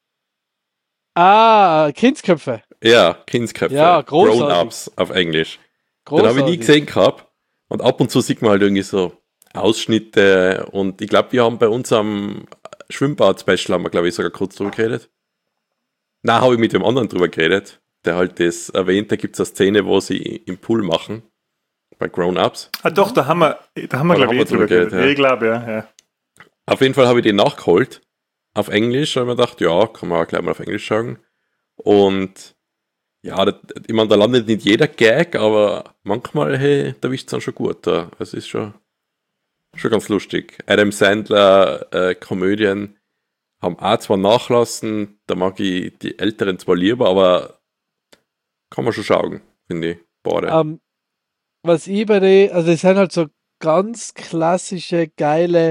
Ah, Kindsköpfe. Ja, Kindsköpfe. Ja, großartig. Grown-Ups auf Englisch. Den Großartig. habe ich nie gesehen gehabt. Und ab und zu sieht man halt irgendwie so Ausschnitte. Und ich glaube, wir haben bei uns am Schwimmbad-Special, haben wir, glaube ich, sogar kurz drüber geredet. Nein, habe ich mit dem anderen drüber geredet, der halt das erwähnt. Da gibt es eine Szene, wo sie im Pool machen. Bei Grown-Ups. Ah doch, da haben wir, da haben wir Da glaube haben ich, wir eh drüber drüber geredet. geredet, ja. Ich glaube, ja. ja. Auf jeden Fall habe ich den nachgeholt. Auf Englisch. Da habe ich mir gedacht, ja, kann man auch gleich mal auf Englisch sagen. Und ja, das, ich meine, da landet nicht jeder Gag, aber manchmal, hey, da wischt es dann schon gut. Da. Es ist schon, schon ganz lustig. Adam Sandler, äh, Komödien haben auch zwar nachlassen, da mag ich die Älteren zwar lieber, aber kann man schon schauen, finde ich. Beide. Ähm, was ich bei den, also es sind halt so ganz klassische, geile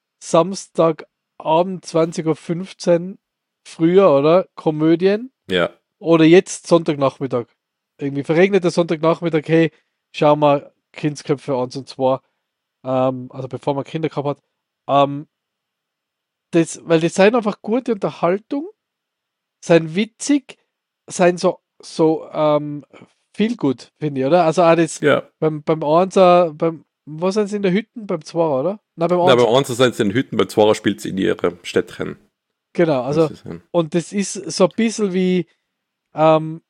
Samstagabend zwanzig Uhr fünfzehn früher, oder? Komödien. Ja, Oder jetzt Sonntagnachmittag. Irgendwie verregneter Sonntagnachmittag, hey, schau mal Kindsköpfe eins und zwei. Ähm, also bevor man Kinder gehabt hat. Ähm, das, weil das sind einfach gute Unterhaltung, sind witzig, sind so, so ähm, viel gut, finde ich, oder? Also auch das ja. beim, beim Einser, beim, wo sind sie in der Hütten? Beim Zweier, oder? Nein, beim Na, Einser. bei uns sind sie in den Hütten, bei Zwarer spielt sie in ihrem Städtchen. Genau, also Das ist ein- und das ist so ein bisschen wie, ähm,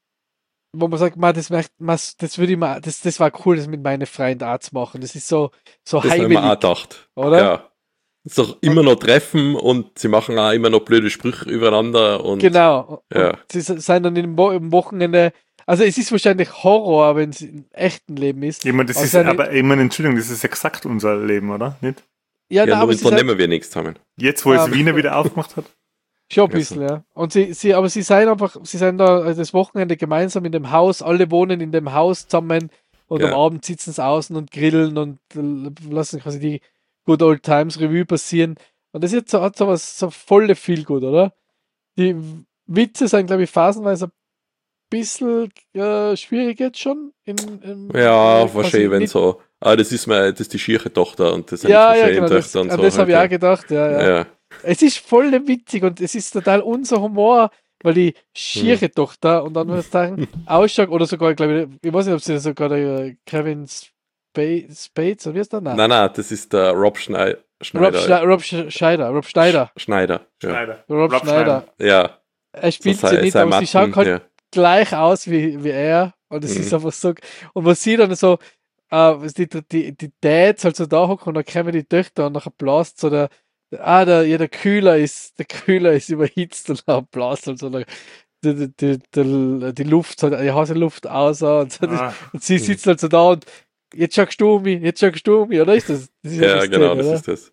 wo man sagt, man, das, möcht- man, das würde ich mal, das, das war cool, das mit meinen Freunden auch zu machen. Das ist so, so Das haben wir auch heimelig, gedacht. oder? Ja. Ist doch immer noch Treffen und sie machen auch immer noch blöde Sprüche übereinander und Genau. Ja. Und sie sind dann im, Wo im Wochenende, also es ist wahrscheinlich Horror, wenn es im echten Leben ist. Ich meine, das Aber ist seine- aber, ich meine, Entschuldigung, das ist exakt unser Leben, oder? Nicht? Ja, ja, nein, nur aber sie sind unternehmen wir nichts zusammen. Jetzt, wo es Ähm. Wiener wieder aufgemacht hat. schon ein bisschen, ja. Und sie, sie, aber sie sind einfach, sie sind da also das Wochenende gemeinsam in dem Haus, alle wohnen in dem Haus zusammen und Ja. am Abend sitzen sie außen und grillen und äh, lassen quasi die Good Old Times Revue passieren. Und das ist so, hat so was, so volle viel gut, oder? Die Witze sind, glaube ich, phasenweise ein bisschen äh, schwierig jetzt schon. In, in, Ja, äh, quasi wahrscheinlich, wenn nicht- so, ah, das ist mir, das ist die schiere Tochter und das sind Ja, die ja, verschiedenen genau, das, Töchter und an so. das habe ich auch halt, gedacht, ja, ja. ja. ja. Es ist voll witzig und es ist total unser Humor, weil die schiere Tochter und dann würde ich sagen, ausschaut oder sogar, glaube ich, ich weiß nicht, ob sie sogar der Kevin Spa- Spades oder wie ist der Name? Nein, nein, das ist der Rob Schnei Rob, Schneider. Schne Rob Sch- Schneider, Rob Schneider, Schneider. Ja, Schneider. Rob, Rob Schneider. ja. Er spielt so sie sei- nicht, sei aber sie Matten, schaut halt ja. gleich aus wie, wie er und es Mhm. ist einfach so, und was sie dann so, äh, was die, die, die Dads halt so da hocken und dann kommen die Töchter und nachher blast so der, ah, der, ja, der Kühler ist, der Kühler ist überhitzt und dann blast halt so. Der, die, die, die, die Luft, so, die Haselluft aus und, so, Ah. und sie sitzt halt so da und jetzt schaust du mich, jetzt schaust du mich, oder ist das? das ist Ja, die genau, Szene, das oder? ist das.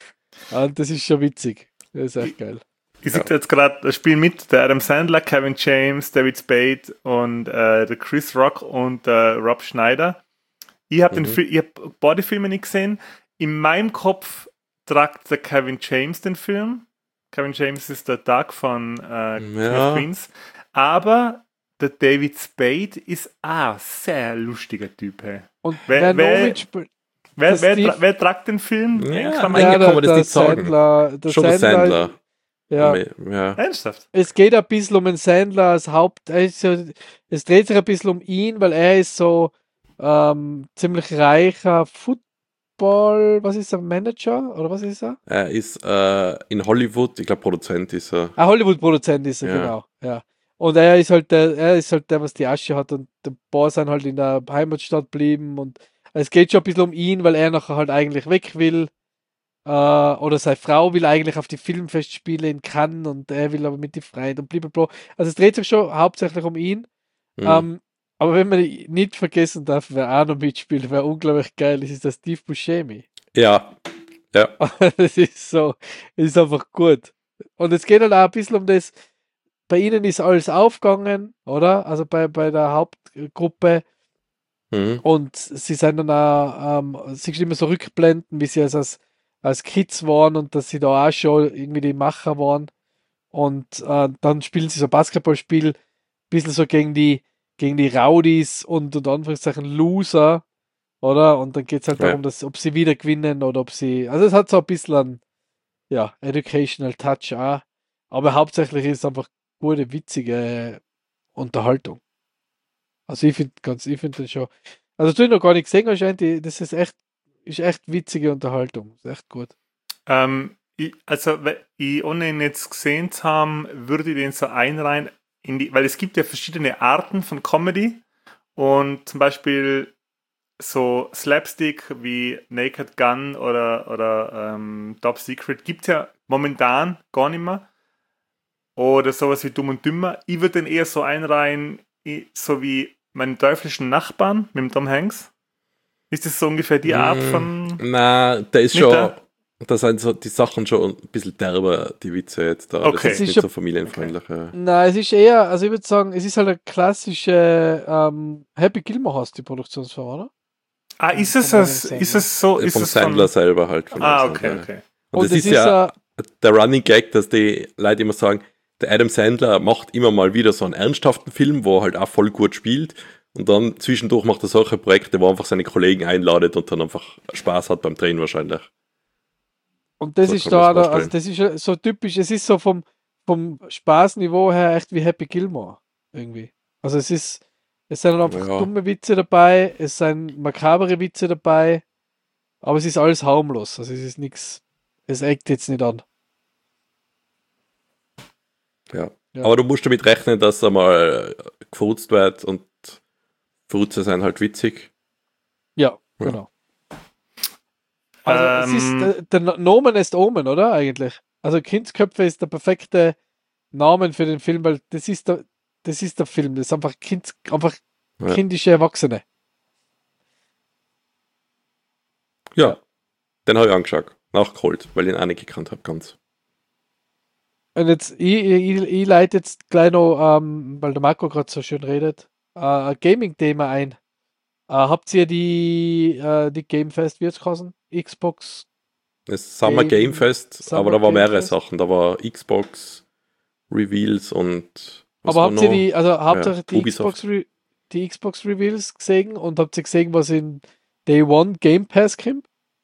Und das ist schon witzig. Das ist echt geil. Ich sehe jetzt gerade das Spiel mit, der Adam Sandler, Kevin James, David Spade und äh, der Chris Rock und äh, Rob Schneider. Ich habe Mhm. den Fi- ich hab beide Filme nicht gesehen. In meinem Kopf tragt der Kevin James den Film. Kevin James ist der Doug von äh, King Ja. of Queens. Aber der David Spade ist auch ein sehr lustiger Typ. Hey. Und Wer- wer, wer- noch mitspielt, Wer, Der wer, Steve- tra- wer tragt den Film? Ja, In Klammern- eigentlich kann man das der, nicht sagen. Sandler, der Schon der Sandler, Sandler. Ja, Ja. Ernsthaft? es geht ein bisschen um den Sandler als Haupt. Er ist so, es dreht sich ein bisschen um ihn, weil er ist so ähm, ziemlich reicher Football, was ist er, Manager oder was ist er? Er ist äh, in Hollywood, ich glaube Produzent ist er. Ein Hollywood-Produzent ist er, Ja. genau. Ja. Und er ist halt der, er ist halt der, was die Asche hat und der paar sind halt in der Heimatstadt blieben und es geht schon ein bisschen um ihn, weil er nachher halt eigentlich weg will. Äh, oder seine Frau will eigentlich auf die Filmfestspiele in Cannes und er will aber mit die Freien und blablabla. Also es dreht sich schon hauptsächlich um ihn. Mhm. Ähm, aber wenn man nicht vergessen darf, wer auch noch mitspielt, wer unglaublich geil ist, ist der Steve Buscemi. Ja. Ja. Das ist so, ist einfach gut. Und es geht halt auch ein bisschen um das, bei ihnen ist alles aufgegangen, oder? Also bei, bei der Hauptgruppe. Mhm. Und sie sind dann auch, ähm, sie immer so rückblenden, wie sie als, als, als Kids waren und dass sie da auch schon irgendwie die Macher waren. Und äh, dann spielen sie so ein Basketballspiel, ein bisschen so gegen die, gegen die Rowdies und unter Anführungszeichen Loser, oder? Und dann geht es halt Ja. darum, dass, ob sie wieder gewinnen oder ob sie. Also es hat so ein bisschen einen, ja, Educational Touch auch. Aber hauptsächlich ist es einfach gute, witzige Unterhaltung. Also ich finde ganz, ich finde das schon. Also du hast noch gar nicht gesehen anscheinend, die- das ist echt, ist echt witzige Unterhaltung. Ist echt gut. Ähm, ich, also, we- ich, ohne ihn jetzt gesehen zu haben, würde ich den so einreihen, in die, weil es gibt ja verschiedene Arten von Comedy und zum Beispiel so Slapstick wie Naked Gun oder, oder ähm, Top Secret gibt es ja momentan gar nicht mehr. Oder sowas wie Dumm und Dümmer. Ich würde den eher so einreihen, i- so wie meinen teuflischen Nachbarn mit dem Tom Hanks. Ist das so ungefähr die Art Mm, von... Na, der ist Nicht schon. der? Da sind so die Sachen schon ein bisschen derber, die Witze jetzt da. Okay. Das Es ist ist nicht schon- so familienfreundlich. Ja. Nein, es ist eher, also ich würde sagen, es ist halt eine klassische ähm, Happy Gilmore House, die Produktionsfirma, oder? Ah, ist es, Von das, Adam ist es so... Ist Vom es von, Sandler selber halt. Von Ah, dem okay, Sandler. okay. Und, das es ist, ja äh, der Running Gag, dass die Leute immer sagen, der Adam Sandler macht immer mal wieder so einen ernsthaften Film, wo er halt auch voll gut spielt. Und dann zwischendurch macht er solche Projekte, wo er einfach seine Kollegen einladet und dann einfach Spaß hat beim Drehen wahrscheinlich. und das so ist kann man da, das da also das ist ja so typisch, es ist so vom, vom Spaßniveau her echt wie Happy Gilmore irgendwie. Also es ist, es sind einfach Ja. dumme Witze dabei, es sind makabere Witze dabei, aber es ist alles harmlos. Also es ist nichts, es eckt jetzt nicht an. Ja. Ja. Aber du musst damit rechnen, dass er mal gefurzt wird und Furze sind halt witzig. Ja, Ja. genau. Also es Ähm, ist, der, der Nomen ist Omen, oder eigentlich? Also Kindsköpfe ist der perfekte Namen für den Film, weil das ist der, das ist der Film, das ist einfach, kind, einfach Ja. kindische Erwachsene. Ja, den habe ich angeschaut. Nachgeholt, weil ich ihn auch nicht gekannt habe ganz. Und jetzt, ich, ich, ich leite jetzt gleich noch, ähm, weil der Marco gerade so schön redet, äh, ein Gaming-Thema ein. Äh, habt ihr die, äh, die Game Fest, wie jetzt heißen? Xbox? Das Summer Game- Game Fest, Summer aber da waren Game mehrere Fest. Sachen. Da war Xbox, Reveals und was Aber war habt ihr noch? die, also habt ihr Ja, die Ubisoft. Xbox, Re die Xbox Reveals gesehen und habt ihr gesehen, was in Day One Game Pass kommt?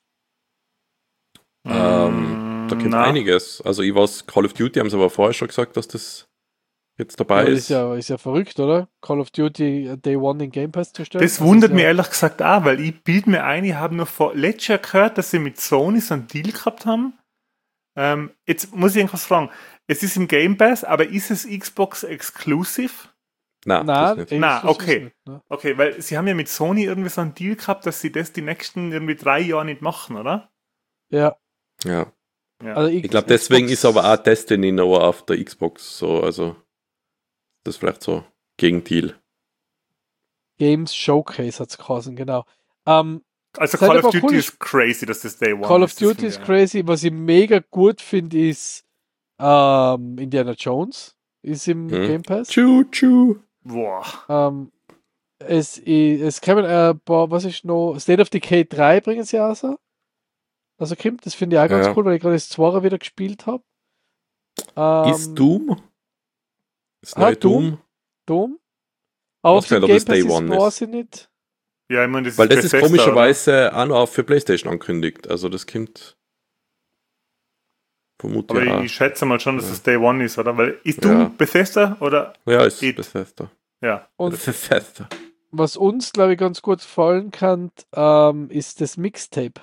Ähm, da kommt na, einiges. Also ich weiß, Call of Duty haben sie aber vorher schon gesagt, dass das jetzt dabei Ja, das ist. ist ja, ist ja verrückt, oder? Call of Duty äh, Day One in Game Pass zu stellen. Das Also wundert ist mich ja, ehrlich gesagt auch, weil ich bild mir ein, ich habe nur vor letztes Jahr gehört, dass sie mit Sony so einen Deal gehabt haben. Ähm, jetzt muss ich irgendwas fragen. Es ist im Game Pass, aber ist es Xbox Exclusive? Nein, Nein, das nicht. ey, Na, das ist okay. es nicht, ne? Okay, weil sie haben ja mit Sony irgendwie so einen Deal gehabt, dass sie das die nächsten irgendwie drei Jahre nicht machen, oder? Ja, Ja. Ja. also Ich glaube, deswegen Xbox- ist aber auch Destiny noch auf der Xbox so. Also Das ist vielleicht so Gegenteil. Games Showcase hat es geheißen, genau. Ähm, Also Seid Call aber of Duty cool. ist crazy, dass das Day One Call of ist. Das Duty finde ist ich- crazy. Was ich mega gut finde, ist ähm, Indiana Jones ist im Hm. Game Pass. Tschu, tschu. Boah. Ähm, es, i- es kommen ein paar, was ist noch? State of Decay drei bringen sie raus. Also kommt, das finde ich auch ganz Ja. cool, weil ich gerade das Zweier wieder gespielt habe. Ähm, Ist Doom? Ist ah, neue Doom? Doom? Doom. Aber Weiß auf dem nicht, ob Game das Pass Day ist, One weiß ist. ich nicht. Ja, ich meine, das Weil das ist Bethesda, komischerweise auch noch für PlayStation ankündigt. Also das kommt oder? vermutlich Aber auch. ich schätze mal schon, dass Ja. das Day One ist, oder? Weil ist Doom Ja. Bethesda oder? Ja, ist It. Bethesda. Ja. Und Bethesda. was uns, glaube ich, ganz gut gefallen kann, ähm, ist das Mixtape.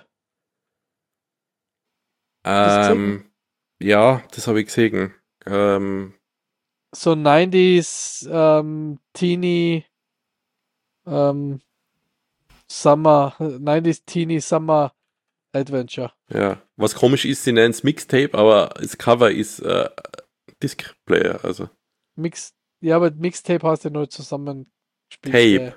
das Ähm, ja, das habe ich gesehen. Ähm, So nineties ähm, Teenie ähm, Summer, nineties Teenie Summer Adventure. ja. Was komisch ist, sie nennen es Mixtape, aber das Cover ist äh, Disc-Player, also Mix, ja, aber Mixtape hast du nur zusammen Tape.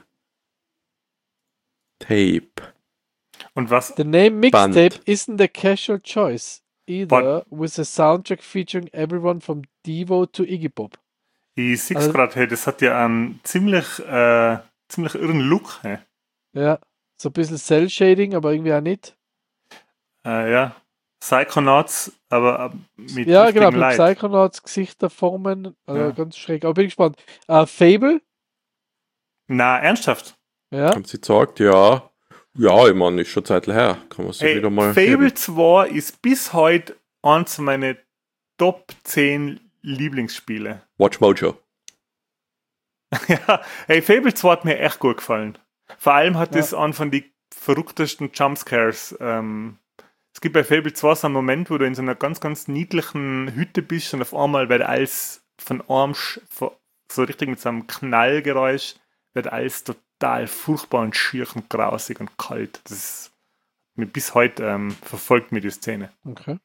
Tape. Und was? The name Mixtape Band. isn't a casual choice either, with a soundtrack featuring everyone from Devo to Iggy Pop. Ich sehe Also- gerade, hey, das hat ja einen ziemlich, äh, ziemlich irren Look. Hey. Ja, so ein bisschen Cell-Shading, aber irgendwie auch nicht. Äh, ja. Psychonauts, aber äh, mit Ja, genau, richtigen mit Leid. Psychonauts, Gesichter formen, also Ja. ganz schräg. Aber bin gespannt. Äh, Fable, Na, ernsthaft. ja, Haben sie gesagt, ja. Ja, ich meine, ist schon Zeit her. Kann man sich Hey, wieder mal Fable geben. zwei ist bis heute eins meiner Top zehn Lieblingsspiele. Watch Mojo. Ja, hey, Fable zwei hat mir echt gut gefallen. Vor allem hat Ja. es einen von den verrücktesten Jumpscares. Ähm, es gibt bei Fable zwei so einen Moment, wo du in so einer ganz, ganz niedlichen Hütte bist und auf einmal wird alles von einem, Sch- von- so richtig mit so einem Knallgeräusch, wird alles total furchtbar und schier und grausig und kalt. Das ist, mir bis heute ähm, verfolgt mir die Szene. okay.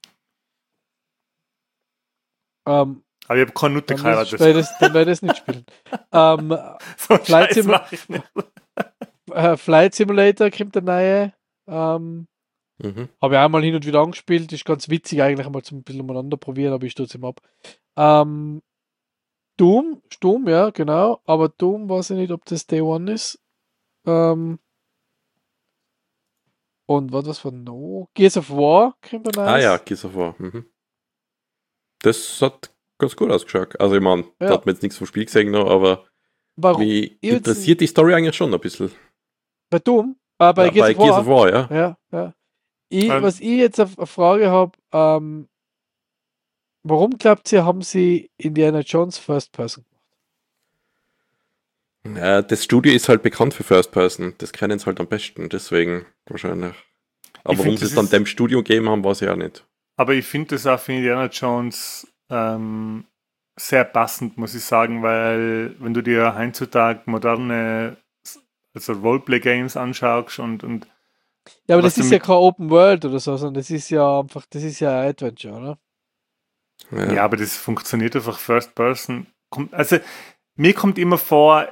Ähm, Aber ich habe keine Nutte dann geheiratet. werde ich das, dann werde ich das nicht spielen. ähm, So einen Flight Scheiß Simu- mach ich nicht. äh, Flight Simulator kommt der neue. Ähm, Mhm. Habe ich einmal hin und wieder angespielt. Ist ganz witzig eigentlich einmal zum ein bisschen umeinander probieren, aber ich stutze ihm ab. Ähm, Doom, Doom, ja, genau. Aber Doom weiß ich nicht, ob das Day One ist. Ähm, und was was von no? Gears of War kommt der Ah nice. ja, Gears of War. Mhm. Das hat ganz gut ausgeschaut. Also ich meine, Ja. da hat man jetzt nichts vom Spiel gesehen noch, aber Warum? mich jetzt- interessiert die Story eigentlich schon ein bisschen. Bei Doom? Äh, bei Ja, Gears bei of War. Gears of War, ja. Ja, ja. Ich, Ähm. was ich jetzt auf eine Frage habe, ähm, warum glaubt ihr, haben sie Indiana Jones First Person gemacht? Ja, das Studio ist halt bekannt für First Person. Das kennen sie halt am besten, deswegen wahrscheinlich. Aber Ich warum find, sie das es dann ist- dem Studio gegeben haben, weiß ich auch nicht. Aber ich finde das auch für Indiana Jones ähm, sehr passend, muss ich sagen, weil wenn du dir heutzutage moderne also Roleplay-Games anschaust und, und Ja, aber Was das du ist ja mit- kein Open World oder so, sondern das ist ja einfach, das ist ja ein Adventure, oder? Ja. ja. aber das funktioniert einfach First Person. Kommt, also mir kommt immer vor,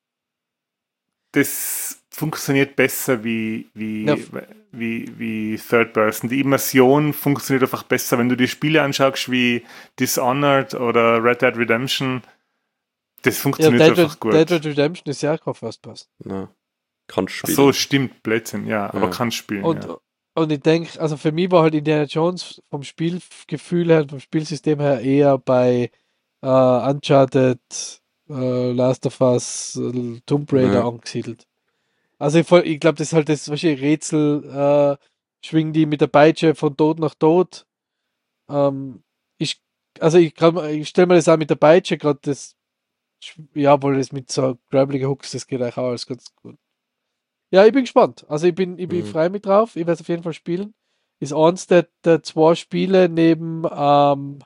das funktioniert besser wie, wie, Ja. wie, wie Third Person. Die Immersion funktioniert einfach besser, wenn du die Spiele anschaust wie Dishonored oder Red Dead Redemption. Das Ja, funktioniert Dead, einfach Red, gut. Dead Red Redemption ist ja auch kein First Person. Na, kannst Ach spielen. so, stimmt, Blödsinn, ja, aber Ja. kannst spielen. Und, ja. und ich denke, also für mich war halt Indiana Jones vom Spielgefühl her, vom Spielsystem her eher bei äh, Uncharted, äh, Last of Us, äh, Tomb Raider Ja. angesiedelt. Also ich, voll- ich glaube, das ist halt das solche Rätsel, äh, schwingen die mit der Peitsche von Tod nach Tod. Ähm, ich, also ich, grad mal- ich stelle mir das auch mit der Peitsche gerade das, ja, wohl das mit so grabbeligen Hooks, das geht eigentlich auch alles ganz gut. Ja, ich bin gespannt. Also ich bin, ich bin Mhm. frei mit drauf. Ich werde es auf jeden Fall spielen. Ist eins der, der zwei Spiele neben, ähm,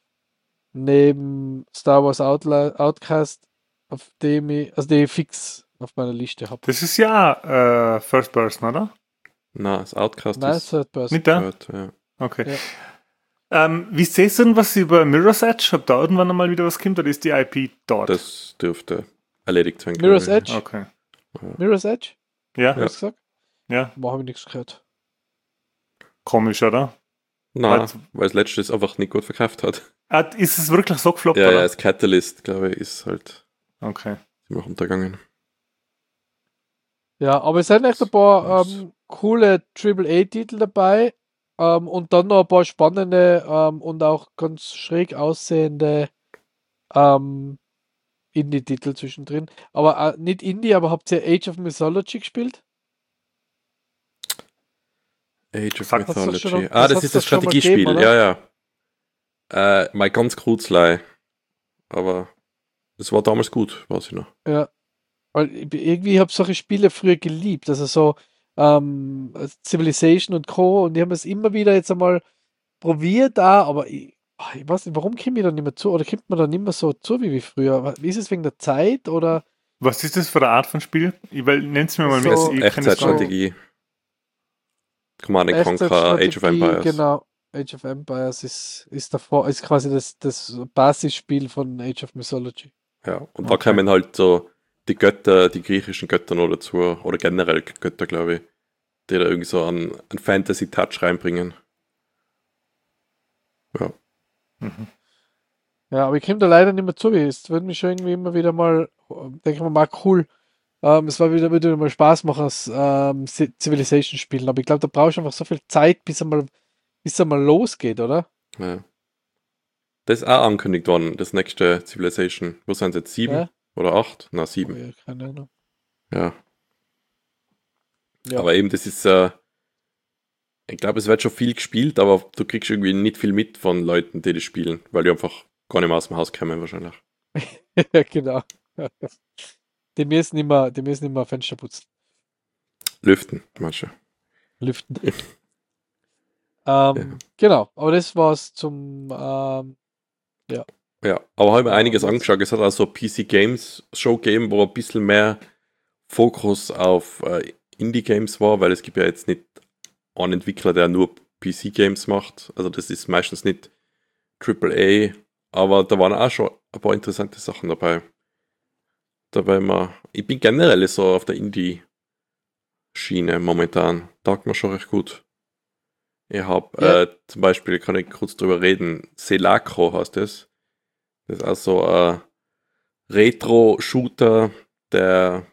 neben Star Wars Outla Outcast, auf dem ich, also die ich fix auf meiner Liste habe. Das ist ja äh, First Person, oder? Na, das Outcast Nein, ist Third Person. Nicht da? Third, ja. Okay. Ja. Ähm, wie siehst du denn was über Mirror's Edge? Ob da irgendwann einmal wieder was kommt oder ist die I P dort? Das dürfte erledigt sein. Mirror's glaube ich. Edge? Okay. Mirror's Edge? Ja, Hast du gesagt? ja. Wo habe ich nichts gehört? Komisch, oder? Nein, Weil's- weil es letztes einfach nicht gut verkauft hat. Ah, ist es wirklich so gefloppt, Ja, oder? ja, das Catalyst, glaube ich, ist halt Okay. ziemlich untergegangen. Ja, aber es sind echt ein paar Das- ähm, coole Triple A-Titel dabei ähm, und dann noch ein paar spannende ähm, und auch ganz schräg aussehende ähm, Indie-Titel zwischendrin. Aber äh, nicht Indie, aber habt ihr Age of Mythology gespielt? Age of Sagt das doch Mythology. schon- ah, das das hat's ist das doch schon mal Strategiespiel, gegeben, ja, ja. Äh, mal ganz kurzlei. Aber es war damals gut, weiß ich noch. Ja. Weil ich- irgendwie habe ich solche Spiele früher geliebt. Also so ähm, Civilization und Co. Und die haben es immer wieder jetzt einmal probiert da, aber ich, ah, ich weiß nicht, warum kommt mir da nicht mehr zu? Oder kommt man da nicht mehr so zu wie, wie früher? Ist es wegen der Zeit oder Was ist das für eine Art von Spiel? Ich nennt es mir mal So- mit. Das Ich ist kenn das gar nicht. Echtzeitstrategie. Command and Conquer, Age of Echtzeitstrategie? Empires. Genau. Age of Empires ist, ist davor, ist quasi das, das Basisspiel von Age of Mythology. Ja, und da Okay. kamen halt so die Götter, die griechischen Götter noch dazu, oder generell Götter, glaube ich, die da irgendwie so einen, einen Fantasy-Touch reinbringen. Ja, Ja, aber ich komme da leider nicht mehr zu, wie es würde mich schon irgendwie immer wieder mal, denke ich mir mal, cool. Ähm, es war wieder, würde wieder mal Spaß machen, das ähm, Ci- Civilization spielen, aber ich glaube, da brauchst du einfach so viel Zeit, bis er mal, bis er mal losgeht, oder? ja. Das ist auch angekündigt worden, das nächste Civilization. Wo sind es jetzt? Sieben Ja? oder acht? Na, Oh, sieben. ja, keine Ahnung. Ja. Ja. Aber eben, das ist, äh, ich glaube, es wird schon viel gespielt, aber du kriegst irgendwie nicht viel mit von Leuten, die das spielen, weil die einfach gar nicht mehr aus dem Haus kommen wahrscheinlich. Ja, genau. Die müssen immer, die müssen immer Fenster putzen, Lüften, manche. lüften. ähm, Genau, aber das war's zum ähm, Ja, aber habe mir Ja, einiges jetzt- angeschaut. Es hat auch so P C Games Show gegeben, wo ein bisschen mehr Fokus auf äh, Indie-Games war, weil es gibt ja jetzt nicht einen Entwickler, der nur P C Games macht. Also das ist meistens nicht Triple A, aber da waren auch schon ein paar interessante Sachen dabei. Dabei mal, ich bin generell so auf der Indie-Schiene momentan. Taugt mir schon recht gut. Ich habe Ja. äh, zum Beispiel, kann ich kurz drüber reden, Selacro heißt das. Das ist also ein Retro-Shooter, der,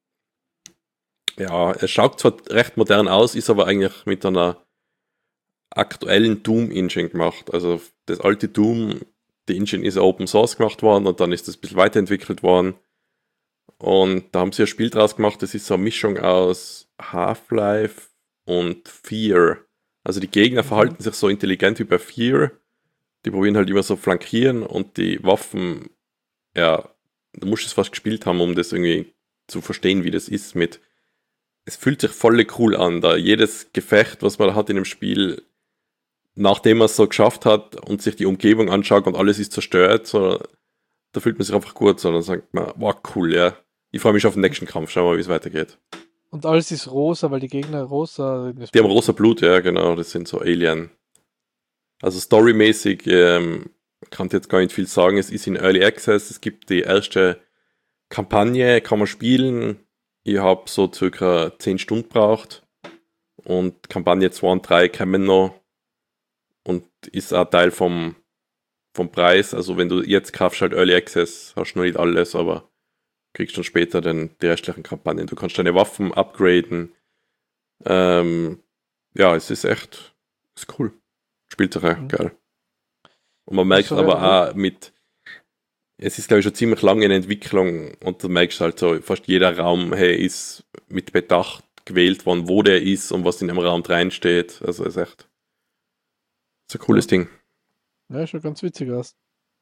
ja, er schaut zwar recht modern aus, ist aber eigentlich mit einer aktuellen Doom-Engine gemacht. Also das alte Doom, die Engine ist ja Open Source gemacht worden und dann ist das ein bisschen weiterentwickelt worden. Und da haben sie ein Spiel draus gemacht, das ist so eine Mischung aus Half-Life und Fear. Also die Gegner Mhm. verhalten sich so intelligent wie bei Fear. Die probieren halt immer so flankieren und die Waffen, ja, du musst es fast gespielt haben, um das irgendwie zu verstehen, wie das ist mit. Es fühlt sich voll cool an, da jedes Gefecht, was man hat in dem Spiel, nachdem man es so geschafft hat und sich die Umgebung anschaut und alles ist zerstört, so, da fühlt man sich einfach gut, so, dann sagt man, wow, cool, ja. Ich freue mich auf den nächsten Kampf, schauen wir mal, wie es weitergeht. und alles ist rosa, weil die Gegner rosa. Die haben rosa Blut, ja, genau, das sind so Alien. Also storymäßig ähm, kann ich jetzt gar nicht viel sagen. Es ist in Early Access, es gibt die erste Kampagne, kann man spielen. Ich habe so circa zehn Stunden braucht und Kampagne zwei und drei kommen noch und ist auch Teil vom, vom Preis. Also wenn du jetzt kaufst halt Early Access, hast du noch nicht alles, aber kriegst dann später dann die restlichen Kampagnen. Du kannst deine Waffen upgraden. Ähm, ja, es ist echt, ist cool. Spielt sich echt Mhm. geil. Und man merkt So, aber ja, auch mit, es ist glaube ich schon ziemlich lange in Entwicklung und du merkst halt so, fast jeder Raum, hey, ist mit Bedacht gewählt worden, wo der ist und was in dem Raum reinsteht. Also ist echt, ist ein cooles Ja. Ding. Ja, schaut ganz witzig aus.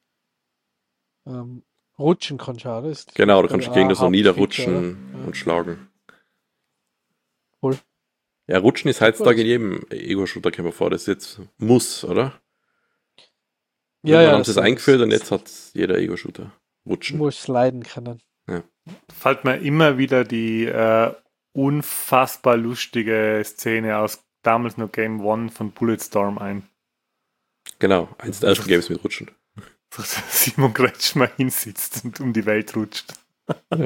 Ähm, rutschen kannst du auch, das ist Genau, du glaub kannst ich, die Gegner auch so ein niederrutschen Hauptfeature, oder? und schlagen. Cool. Ja, Rutschen ist heutzutage Cool. in jedem Ego-Shooter, kommt mir vor, das ist jetzt muss, oder? Ja, Irgendwann ja, haben sie es das- eingeführt und das- jetzt hat jeder Ego-Shooter. Rutschen. Muss leiden können. Fällt mir immer wieder die äh, unfassbar lustige Szene aus damals noch Game One von Bulletstorm ein. Genau, eins der ersten Games mit Rutschen. Wo Simon Kretschmer hinsitzt und um die Welt rutscht. Ja.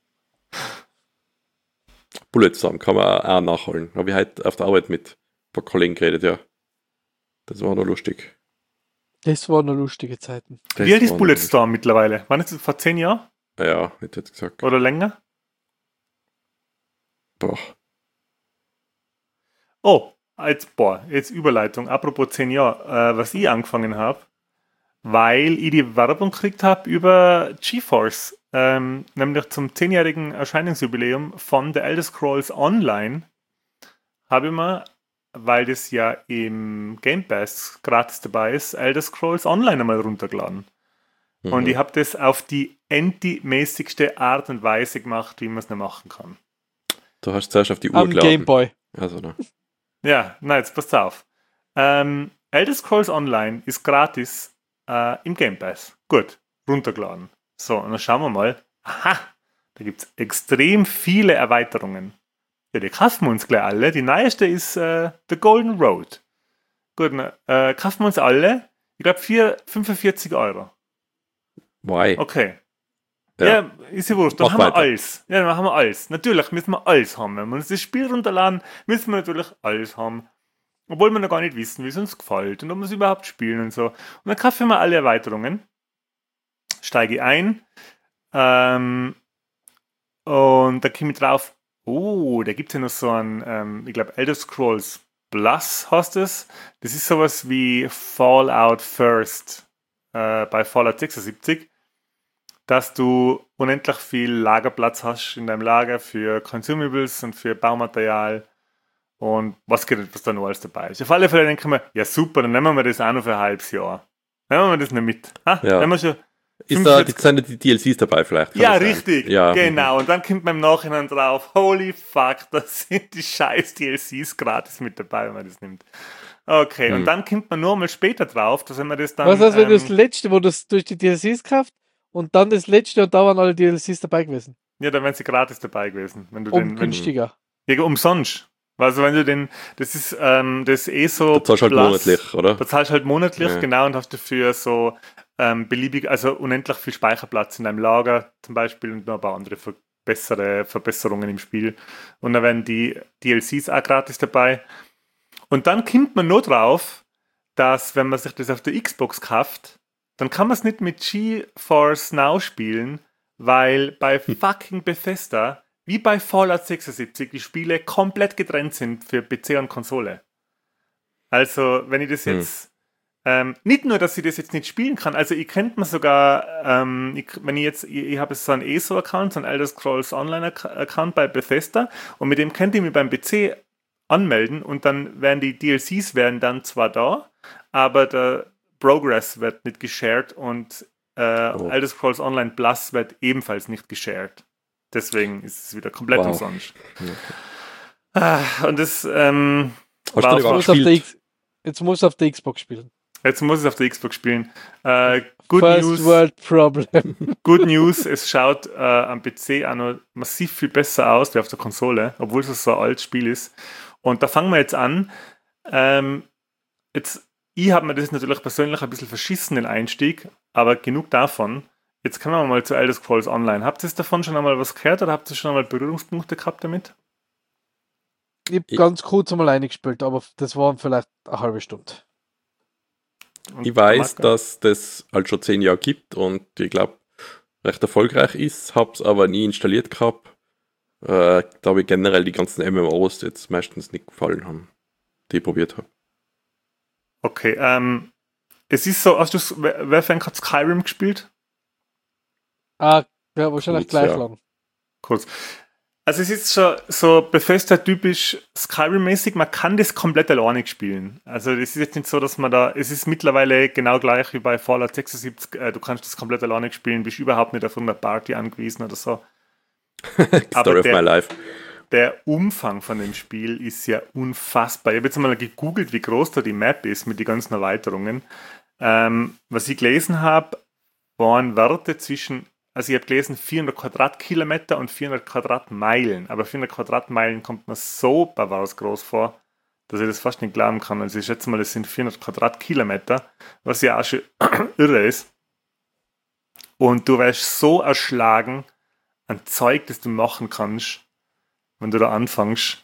Bulletstorm kann man auch nachholen. Habe ich heute auf der Arbeit mit ein paar Kollegen geredet, ja. Das war noch lustig. Das waren noch lustige Zeiten. Das Wie alt ist war noch Bulletstorm mittlerweile? Wann ist das? Vor zehn Jahren? lustig. Ja, hätte ich jetzt gesagt. Oder länger? Boah. Oh, jetzt, boah, jetzt Überleitung. Apropos zehn Jahre, äh, was ich angefangen habe, weil ich die Werbung gekriegt habe über GeForce, ähm, nämlich zum zehnjährigen Erscheinungsjubiläum von The Elder Scrolls Online, habe ich mir, weil das ja im Game Pass gratis dabei ist, Elder Scrolls Online einmal runtergeladen. Mhm. Und ich habe das auf die anti-mäßigste Art und Weise gemacht, wie man es nicht machen kann. Du hast zuerst auf die Uhr Am geladen. Gameboy. Also, ne. Ja, na jetzt passt auf. Ähm, Elder Scrolls Online ist gratis äh, im Game Pass. Gut, runtergeladen. So, und dann schauen wir mal. Aha, da gibt es extrem viele Erweiterungen. Ja, die kaufen wir uns gleich alle. Die neueste ist äh, The Golden Road. Gut, na, äh, kaufen wir uns alle. Ich glaube, fünfundvierzig Euro. Why? Okay. Ja, Ja. ist ja wurscht. Dann Mach haben wir weiter. alles. Ja, dann haben wir alles. Natürlich müssen wir alles haben. Wenn wir uns das Spiel runterladen, müssen wir natürlich alles haben. Obwohl wir noch gar nicht wissen, wie es uns gefällt und ob wir es überhaupt spielen und so. Und dann kaufen wir alle Erweiterungen. Steige ein. Ähm, und da komme ich drauf, oh, da gibt es ja noch so ein, ähm, ich glaube, Elder Scrolls Plus heißt es. Das ist sowas wie Fallout First äh, bei Fallout sechsundsiebzig, dass du unendlich viel Lagerplatz hast in deinem Lager für Consumables und für Baumaterial und was geht, was da noch alles dabei ist. Auf alle Fälle denken wir, ja super, dann nehmen wir das auch noch für ein halbes Jahr. Nehmen wir das nicht mit. Ha? Ja. Nehmen wir schon Ist da die, sind die D L Cs dabei vielleicht? Kann ja, das sein? richtig. Ja. Genau. Und dann kommt man im Nachhinein drauf, holy fuck, da sind die scheiß D L Cs gratis mit dabei, wenn man das nimmt. Okay, Hm. und dann kommt man nur mal später drauf, dass wenn man das dann... Was heißt, wenn ähm, das letzte, wo das durch die D L Cs kauft und dann das letzte und da waren alle D L Cs dabei gewesen. ja, dann wären sie gratis dabei gewesen. Wenn du Um den, wenn, günstiger. ja, umsonst. Also wenn du den, das ist ähm, das ist eh so... Du zahlst halt Plus. monatlich, oder? Da zahlst du halt monatlich, Ja. genau, und hast dafür so ähm, beliebig, also unendlich viel Speicherplatz in deinem Lager zum Beispiel und noch ein paar andere ver bessere Verbesserungen im Spiel. Und dann werden die D L Cs auch gratis dabei. Und dann kommt man nur drauf, dass wenn man sich das auf der Xbox kauft, dann kann man es nicht mit GeForce Now spielen, weil bei fucking Bethesda, wie bei Fallout sechsundsiebzig, die Spiele komplett getrennt sind für P C und Konsole. Also, wenn ich das Hm. jetzt, ähm, nicht nur, dass ich das jetzt nicht spielen kann, also ich könnte mir sogar, ähm, ich, wenn ich jetzt, ich, ich habe so einen E S O-Account, so einen Elder Scrolls Online-Account bei Bethesda und mit dem könnte ich mich beim P C anmelden und dann werden die D L Cs werden dann zwar da, aber der Progress wird nicht geshared und äh, Oh. Elder Scrolls Online Plus wird ebenfalls nicht geshared. Deswegen ist es wieder komplett Wow. umsonst. Ah, und das, ähm, Hast war du die auf- auch Muss auf der gespielt? X Jetzt muss auf der Xbox spielen. jetzt muss es auf der Xbox spielen. Äh, good First News. World Problem. Good News, es schaut äh, am P C auch noch massiv viel besser aus wie auf der Konsole, obwohl es so ein altes Spiel ist. Und da fangen wir jetzt an. Ähm, jetzt, ich habe mir das natürlich persönlich ein bisschen verschissen, den Einstieg, aber genug davon. Jetzt kommen wir mal zu Elder Scrolls Online. Habt ihr davon schon einmal was gehört oder habt ihr schon einmal Berührungspunkte gehabt damit? Ich habe Ich- ganz kurz einmal eingespielt, aber das waren vielleicht eine halbe Stunde. Und Ich weiß, Marco? dass das halt schon zehn Jahre gibt und ich glaube, recht erfolgreich ist, habe es aber nie installiert gehabt. Äh, da habe ich generell die ganzen M M Os jetzt meistens nicht gefallen haben, die ich probiert habe. Okay, ähm, es ist so, hast du, wer, wer fängt hat Skyrim gespielt? Ah, ja, wahrscheinlich Kurz, gleich ja. lang. Kurz. Also es ist schon so Bethesda-typisch Skyrim-mäßig, man kann das komplett alleine spielen. Also es ist jetzt nicht so, dass man da, es ist mittlerweile genau gleich wie bei Fallout sechsundsiebzig, äh, du kannst das komplett alleine spielen, bist überhaupt nicht auf eine Party angewiesen oder so. Aber Story of der- my life. Der Umfang von dem Spiel ist ja unfassbar. Ich habe jetzt mal gegoogelt, wie groß da die Map ist mit den ganzen Erweiterungen. Ähm, was ich gelesen habe, waren Werte zwischen, also ich habe gelesen vierhundert Quadratkilometer und vierhundert Quadratmeilen. Aber vierhundert Quadratmeilen kommt mir so barbares groß vor, dass ich das fast nicht glauben kann. Also ich schätze mal, das sind vierhundert Quadratkilometer, was ja auch schon irre ist. Und du wärst so erschlagen an Zeug, das du machen kannst, wenn du da anfängst.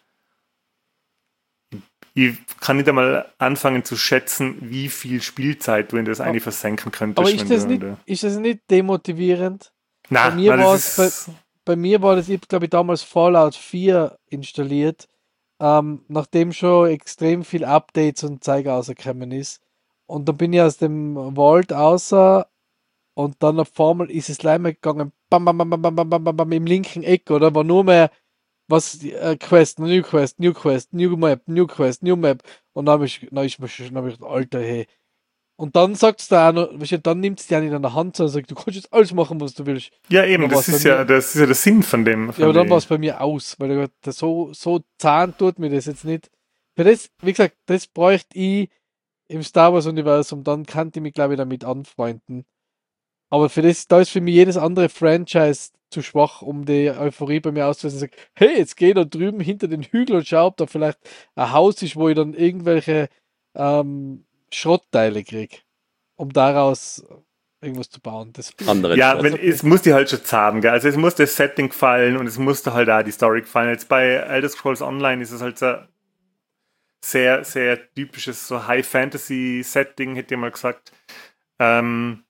Ich kann nicht einmal anfangen zu schätzen, wie viel Spielzeit du in das eigentlich versenken könntest. Aber ist das, du, nicht, du ist das nicht demotivierend? Nein, bei, mir nein, war das es, ist, bei, bei mir war das, ich glaube ich, damals Fallout vier installiert, ähm, nachdem schon extrem viel Updates und Zeug rausgekommen ist. Und dann bin ich aus dem Vault außer und dann auf einmal ist es gleich mal gegangen, bam, bam, bam, bam, bam, bam, bam, bam, im linken Eck, oder? War nur mehr was, äh, Quest, New Quest, New Quest, New Map, New Quest, New Map. Und dann habe ich, dann ist mir schon, dann hab ich gedacht, Alter, hey. Und dann sagt es da auch noch, weißt du, dann nimmt es dir nicht an der Hand, sondern sagt, du kannst jetzt alles machen, was du willst. ja eben, Dann das war's bei ist ja, mir- das ist ja der Sinn von dem. Von Ja, aber dann die- war es bei mir aus, weil ich gedacht, das so, so zahn tut mir das jetzt nicht. Für das, wie gesagt, das bräuchte ich im Star Wars-Universum, dann kann ich mich, glaube ich, damit anfreunden. Aber für das, da ist für mich jedes andere Franchise zu schwach, um die Euphorie bei mir auszulösen. Ich sage, hey, jetzt geh da drüben hinter den Hügel und schau, ob da vielleicht ein Haus ist, wo ich dann irgendwelche ähm, Schrottteile kriege, um daraus irgendwas zu bauen. Das, Andere Ja, Spaß. wenn, es muss dir halt schon zahlen, gell? Also es muss das Setting gefallen und es muss dir halt auch die Story gefallen. Jetzt bei Elder Scrolls Online ist es halt so sehr, sehr typisches so High-Fantasy-Setting, hätte ich mal gesagt. Ähm,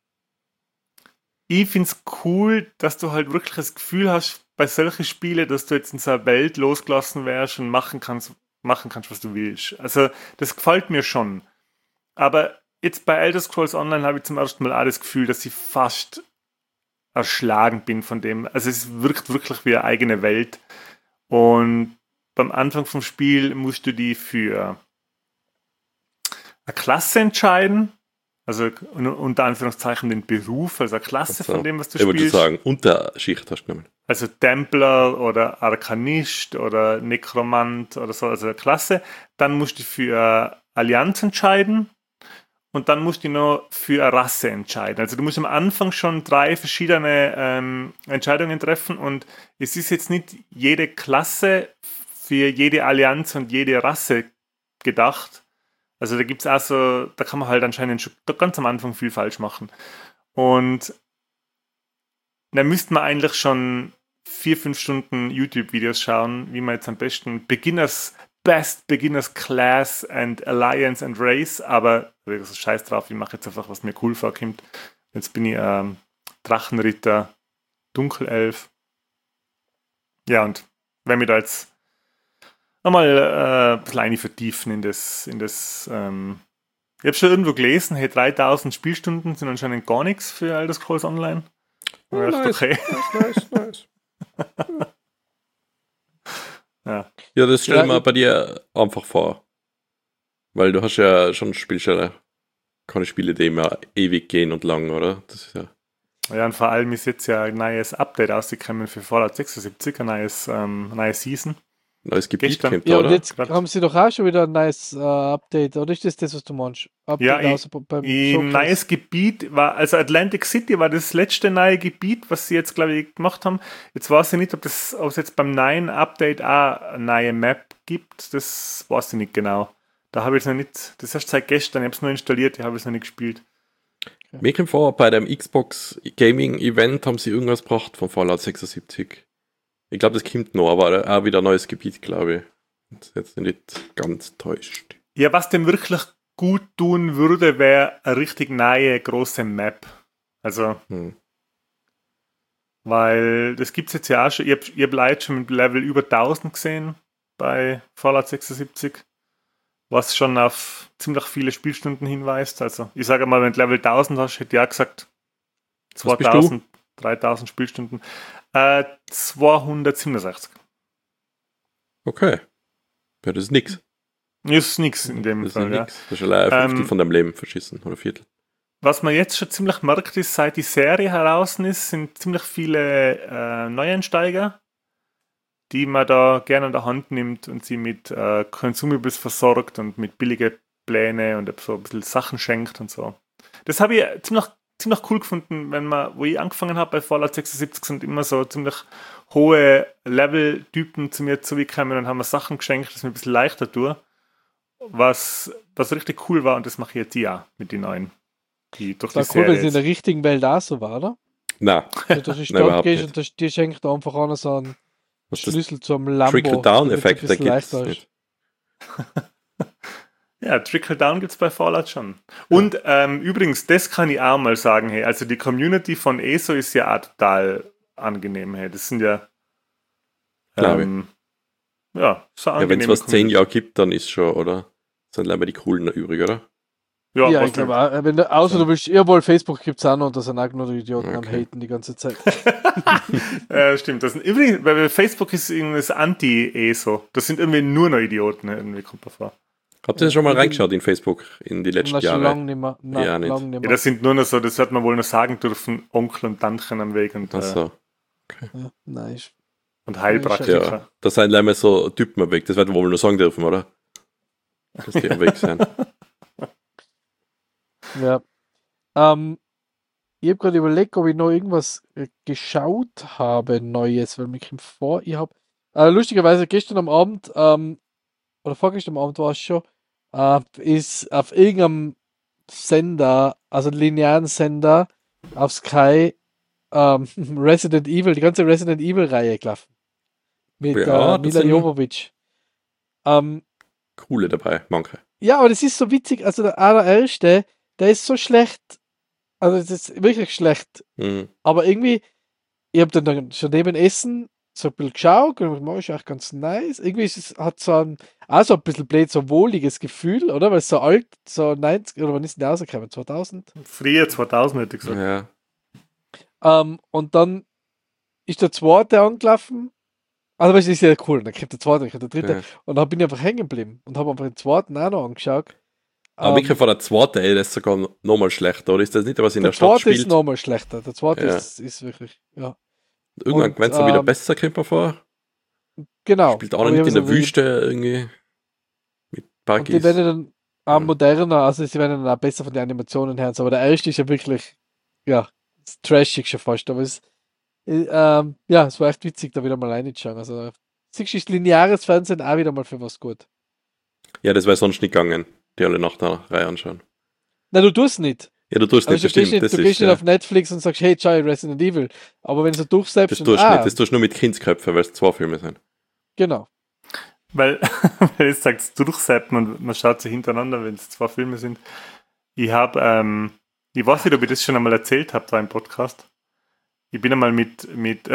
ich finde es cool, dass du halt wirklich das Gefühl hast, bei solchen Spielen, dass du jetzt in so einer Welt losgelassen wärst und machen kannst, machen kannst, was du willst. Also das gefällt mir schon. Aber jetzt bei Elder Scrolls Online habe ich zum ersten Mal auch das Gefühl, dass ich fast erschlagen bin von dem. Also es wirkt wirklich wie eine eigene Welt. Und beim Anfang vom Spiel musst du die für eine Klasse entscheiden. Also un- unter Anführungszeichen den Beruf, also eine Klasse Also, von dem, was du ich würde spielst. sagen, Unterschicht hast du genommen. Also Templer oder Arkanist oder Nekromant oder so, also eine Klasse. Dann musst du für Allianz entscheiden und dann musst du noch für eine Rasse entscheiden. Also du musst am Anfang schon drei verschiedene ähm, Entscheidungen treffen und es ist jetzt nicht jede Klasse für jede Allianz und jede Rasse gedacht. Also da gibt es auch so, da kann man halt anscheinend schon ganz am Anfang viel falsch machen. Und da müsste man eigentlich schon vier, fünf Stunden YouTube-Videos schauen, wie man jetzt am besten Beginners, Best Beginners Class and Alliance and Race, aber das ist scheiß drauf, ich mache jetzt einfach, was mir cool vorkommt. Jetzt bin ich ähm, Drachenritter, Dunkelelf. Ja, und wenn wir da jetzt nochmal äh, ein bisschen vertiefen in das, in das ähm, ich habe schon irgendwo gelesen, hey, dreitausend Spielstunden sind anscheinend gar nichts für Elder Scrolls Online. Oh, Ja, nice, okay. nice, nice, nice. Ja. Ja, das stell Ja, mir ich- bei dir einfach vor. Weil du hast ja schon Spielstelle. Keine Spiele, die immer ewig gehen und lang, oder? Das ist ja. Ja, und vor allem ist jetzt ja ein neues Update rausgekommen für Fallout sechsundsiebzig, ein neues, ähm, neue Season. Neues Gebiet Gestern- kommt, ja, und oder? jetzt Grad- haben sie doch auch schon wieder ein nice äh, Update, oder ist das das, was du meinst? Update Ja, ich- außer beim Ein Showcase. neues Gebiet war, also Atlantic City war das letzte neue Gebiet, was sie jetzt, glaube ich, gemacht haben. Jetzt weiß ich nicht, ob das, ob es jetzt beim neuen Update auch eine neue Map gibt. Das weiß ich nicht genau. Da habe ich es noch nicht, das erst seit gestern, ich habe es nur installiert, ich habe es noch nicht gespielt. Mir kommt vor, bei dem Xbox Gaming Event haben sie irgendwas gebracht von Fallout sechsundsiebzig. Ich glaube, das kommt noch, aber auch wieder ein neues Gebiet, glaube ich. Und jetzt nicht ganz täuscht. Ja, was dem wirklich gut tun würde, wäre eine richtig neue, große Map. Also, Hm. weil das gibt es jetzt ja auch schon. Ich habe hab Leute schon mit Level über tausend gesehen bei Fallout sechsundsiebzig, was schon auf ziemlich viele Spielstunden hinweist. Also, ich sage mal, wenn du Level tausend hast, hätte ich auch gesagt Was bist du? zweitausend, dreitausend Spielstunden. Äh, zweihundertsiebenundsechzig. Okay. Ja, das ist nix. Ist nichts in dem Das ist Fall, ja. nix. Das ist allein ein Fünftel Ähm, von deinem Leben verschissen. Oder Viertel. Was man jetzt schon ziemlich merkt, ist, seit die Serie heraus ist, sind ziemlich viele äh, Neueinsteiger, die man da gerne an der Hand nimmt und sie mit äh, Consumables versorgt und mit billige Pläne und so ein bisschen Sachen schenkt und so. Das habe ich ziemlich, ziemlich cool gefunden, wenn man, wo ich angefangen habe bei Fallout sechsundsiebzig, sind immer so ziemlich hohe Level-Typen zu mir zugekommen und haben mir Sachen geschenkt, das mir ein bisschen leichter tue. was, was richtig cool war und das mache ich jetzt ja mit den neuen. Die durch Das die war cool, wenn Serie es in der jetzt. richtigen Welt auch so war, oder? Nein, Wenn du durch die Nein, Stadt überhaupt gehst nicht. und das- dir schenkt da einfach einer so einen Was das Schlüssel zum Lambo. Trickle-Down-Effekt, damit der es ein bisschen gibt es leichter ist. nicht. Ja, Trickle-Down gibt es bei Fallout schon. Und ähm, übrigens, das kann ich auch mal sagen, hey, also die Community von E S O ist ja auch total angenehm, hey. Das sind ja Glaube ähm, ja, so Ja, wenn es angenehme was zehn Community. Jahre gibt, dann ist schon, oder? Sind leider die coolen noch übrig, oder? Ja, Ja, was ich glaube auch. Wenn du, außer du willst, jawohl, Facebook gibt es auch noch und da sind auch nur die Idioten am Okay. Haten die ganze Zeit. äh, stimmt. Das sind, übrigens, bei Facebook ist irgendwie das Anti-E S O. Das sind irgendwie nur noch Idioten, irgendwie kommt da vor. Habt ihr schon mal Ich bin- reingeschaut in Facebook in die letzten Na, schon Jahre? lange nicht mehr. Nein, Ja, nicht. lang nicht Ja, mehr. das sind nur noch so, das hat man wohl noch sagen dürfen, Onkel und Tantchen am Weg und, äh, Achso. Ja, nein, ist, und Heilpraktiker. Ja, da sind leider so Typen am Weg, das werden wir wohl nur sagen dürfen, oder? Dass die am Weg sind. ja. Ähm, ich habe gerade überlegt, ob ich noch irgendwas äh, geschaut habe, Neues, weil mir kommt vor, ich habe äh, lustigerweise gestern am Abend, ähm, oder vorgestern am Abend war es schon, äh, ist auf irgendeinem Sender, also linearen Sender, auf Sky, ähm, Resident Evil, die ganze Resident Evil-Reihe gelaufen. Mit Ja, äh, das Mila sind- Jovovich. Ähm, Coole dabei, manche. ja, aber das ist so witzig, also der allererste, der ist so schlecht, also das ist wirklich schlecht, Mhm. aber irgendwie, ich habe dann, dann schon neben Essen so ein bisschen geschaut und das ist echt ganz nice. Irgendwie ist es, hat so ein, auch so ein bisschen blöd, so ein wohliges Gefühl, oder? Weil es so alt, so neunzig, oder wann ist denn der rausgekommen? zweitausend? Früher zweitausend hätte ich gesagt. Ja. Ähm, und dann ist der zweite angelaufen. Also, das ist ja cool. Dann kommt der zweite, dann kommt der dritte. Ja. Und dann bin ich einfach hängen geblieben und habe einfach den zweiten auch noch angeschaut. Aber Ähm, wirklich von der zweiten, ey, das ist sogar nochmal schlechter, oder? Ist das nicht, was in der der Stadt zweite ist spielt? nochmal schlechter. Der zweite Ja. ist, ist wirklich, ja. Irgendwann, und, wenn es dann wieder ähm, besser kommt, man vor. Genau. Spielt auch Aber nicht ich in hab der so die- Wüste irgendwie. Mit Und die Buggies. werden dann auch Ja. moderner, also sie werden dann auch besser von den Animationen her. und so. Aber der erste ist ja wirklich, ja, trashig schon fast. Aber es, äh, ähm, ja, es war echt witzig, da wieder mal reinzuschauen. Also, siehst du, ist lineares Fernsehen auch wieder mal für was gut. Ja, das wäre sonst nicht gegangen, die alle nach der Reihe anschauen. Na, du tust nicht. Ja, du tust Also, nicht, du das gehst stimmt. nicht, Das, du ist, gehst nicht ja, auf Netflix und sagst, hey, schau Resident Evil. Aber wenn du so das durchsetzt tust und, du ah, nicht. Das tust du nur mit Kindsköpfen, weil es zwei Filme sind. genau. Weil, weil jetzt sagt durchseppen und man schaut sie hintereinander, wenn es zwei Filme sind. Ich habe, ähm, ich weiß nicht, ob ich das schon einmal erzählt habe da im Podcast. Ich bin einmal mit, mit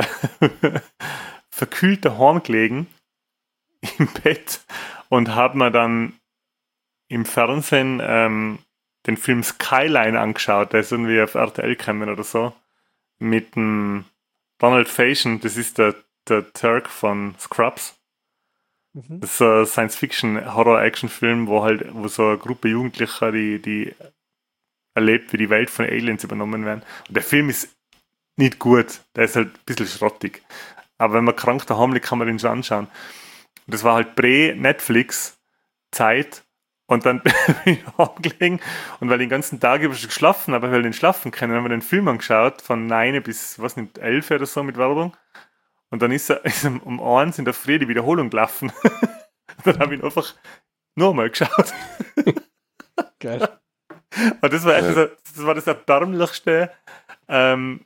verkühlter Horn gelegen im Bett und habe mir dann im Fernsehen ähm, den Film Skyline angeschaut. Der ist irgendwie auf R T L gekommen oder so. Mit dem Donald Faison, das ist der, der Turk von Scrubs. Mhm. Das ist so ein Science-Fiction-Horror-Action-Film, wo halt, wo so eine Gruppe Jugendlicher, die, die erlebt, wie die Welt von Aliens übernommen werden. Und der Film ist nicht gut, der ist halt ein bisschen schrottig. Aber wenn man krank daheim liegt, kann man den schon anschauen. Und das war halt Prä-Netflix-Zeit. Und dann bin ich angelegen und weil ich den ganzen Tag über schon geschlafen habe, weil ich den schlafen können, haben wir den Film angeschaut, von neun bis, was nicht, elf oder so mit Werbung. Und dann ist er, ist er um eins in der Früh die Wiederholung gelaufen. Dann habe ich ihn einfach nochmal geschaut. Geil. Und das war, echt Ja. das, das war das erbärmlichste ähm,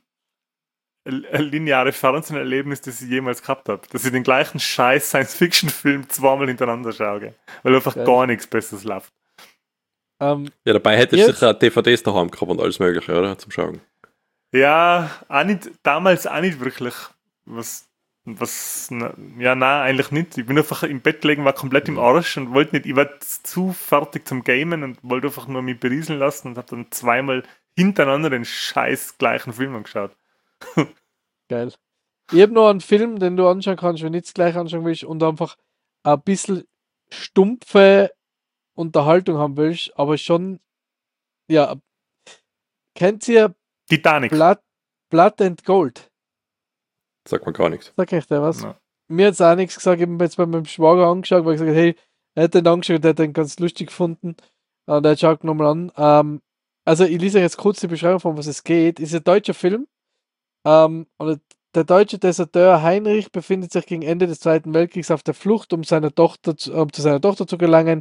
lineare Fernseherlebnis, das ich jemals gehabt habe. Dass ich den gleichen scheiß Science-Fiction-Film zweimal hintereinander schaue. Weil einfach Geil. gar nichts Besseres läuft. Ähm, Ja, dabei hättest du Jetzt- sicher D V Ds daheim gehabt und alles Mögliche, oder? Zum Schauen. Ja, auch nicht, damals auch nicht wirklich. Was, was, na, ja, nein, eigentlich nicht. Ich bin einfach im Bett gelegen, war komplett im Arsch und wollte nicht, ich war zu fertig zum Gamen und wollte einfach nur mich berieseln lassen und habe dann zweimal hintereinander den scheiß gleichen Film angeschaut. Geil. Ich habe noch einen Film, den du anschauen kannst, wenn du jetzt gleich anschauen willst und einfach ein bisschen stumpfe Unterhaltung haben willst, aber schon, ja, kennt ihr Titanic. Blood, Blood and Gold? Sagt man gar nichts. Sag ich dir was? Ja. Mir hat es auch nichts gesagt, ich habe jetzt bei meinem Schwager angeschaut, weil ich gesagt habe, hey, er hat den angeschaut, der hat den ganz lustig gefunden. Und er schaut nochmal an. Ähm, also ich lese euch jetzt kurz die Beschreibung von was es geht. Ist ein deutscher Film. Ähm, und der deutsche Deserteur Heinrich befindet sich gegen Ende des Zweiten Weltkriegs auf der Flucht, um seine Tochter zu, um zu seiner Tochter zu gelangen,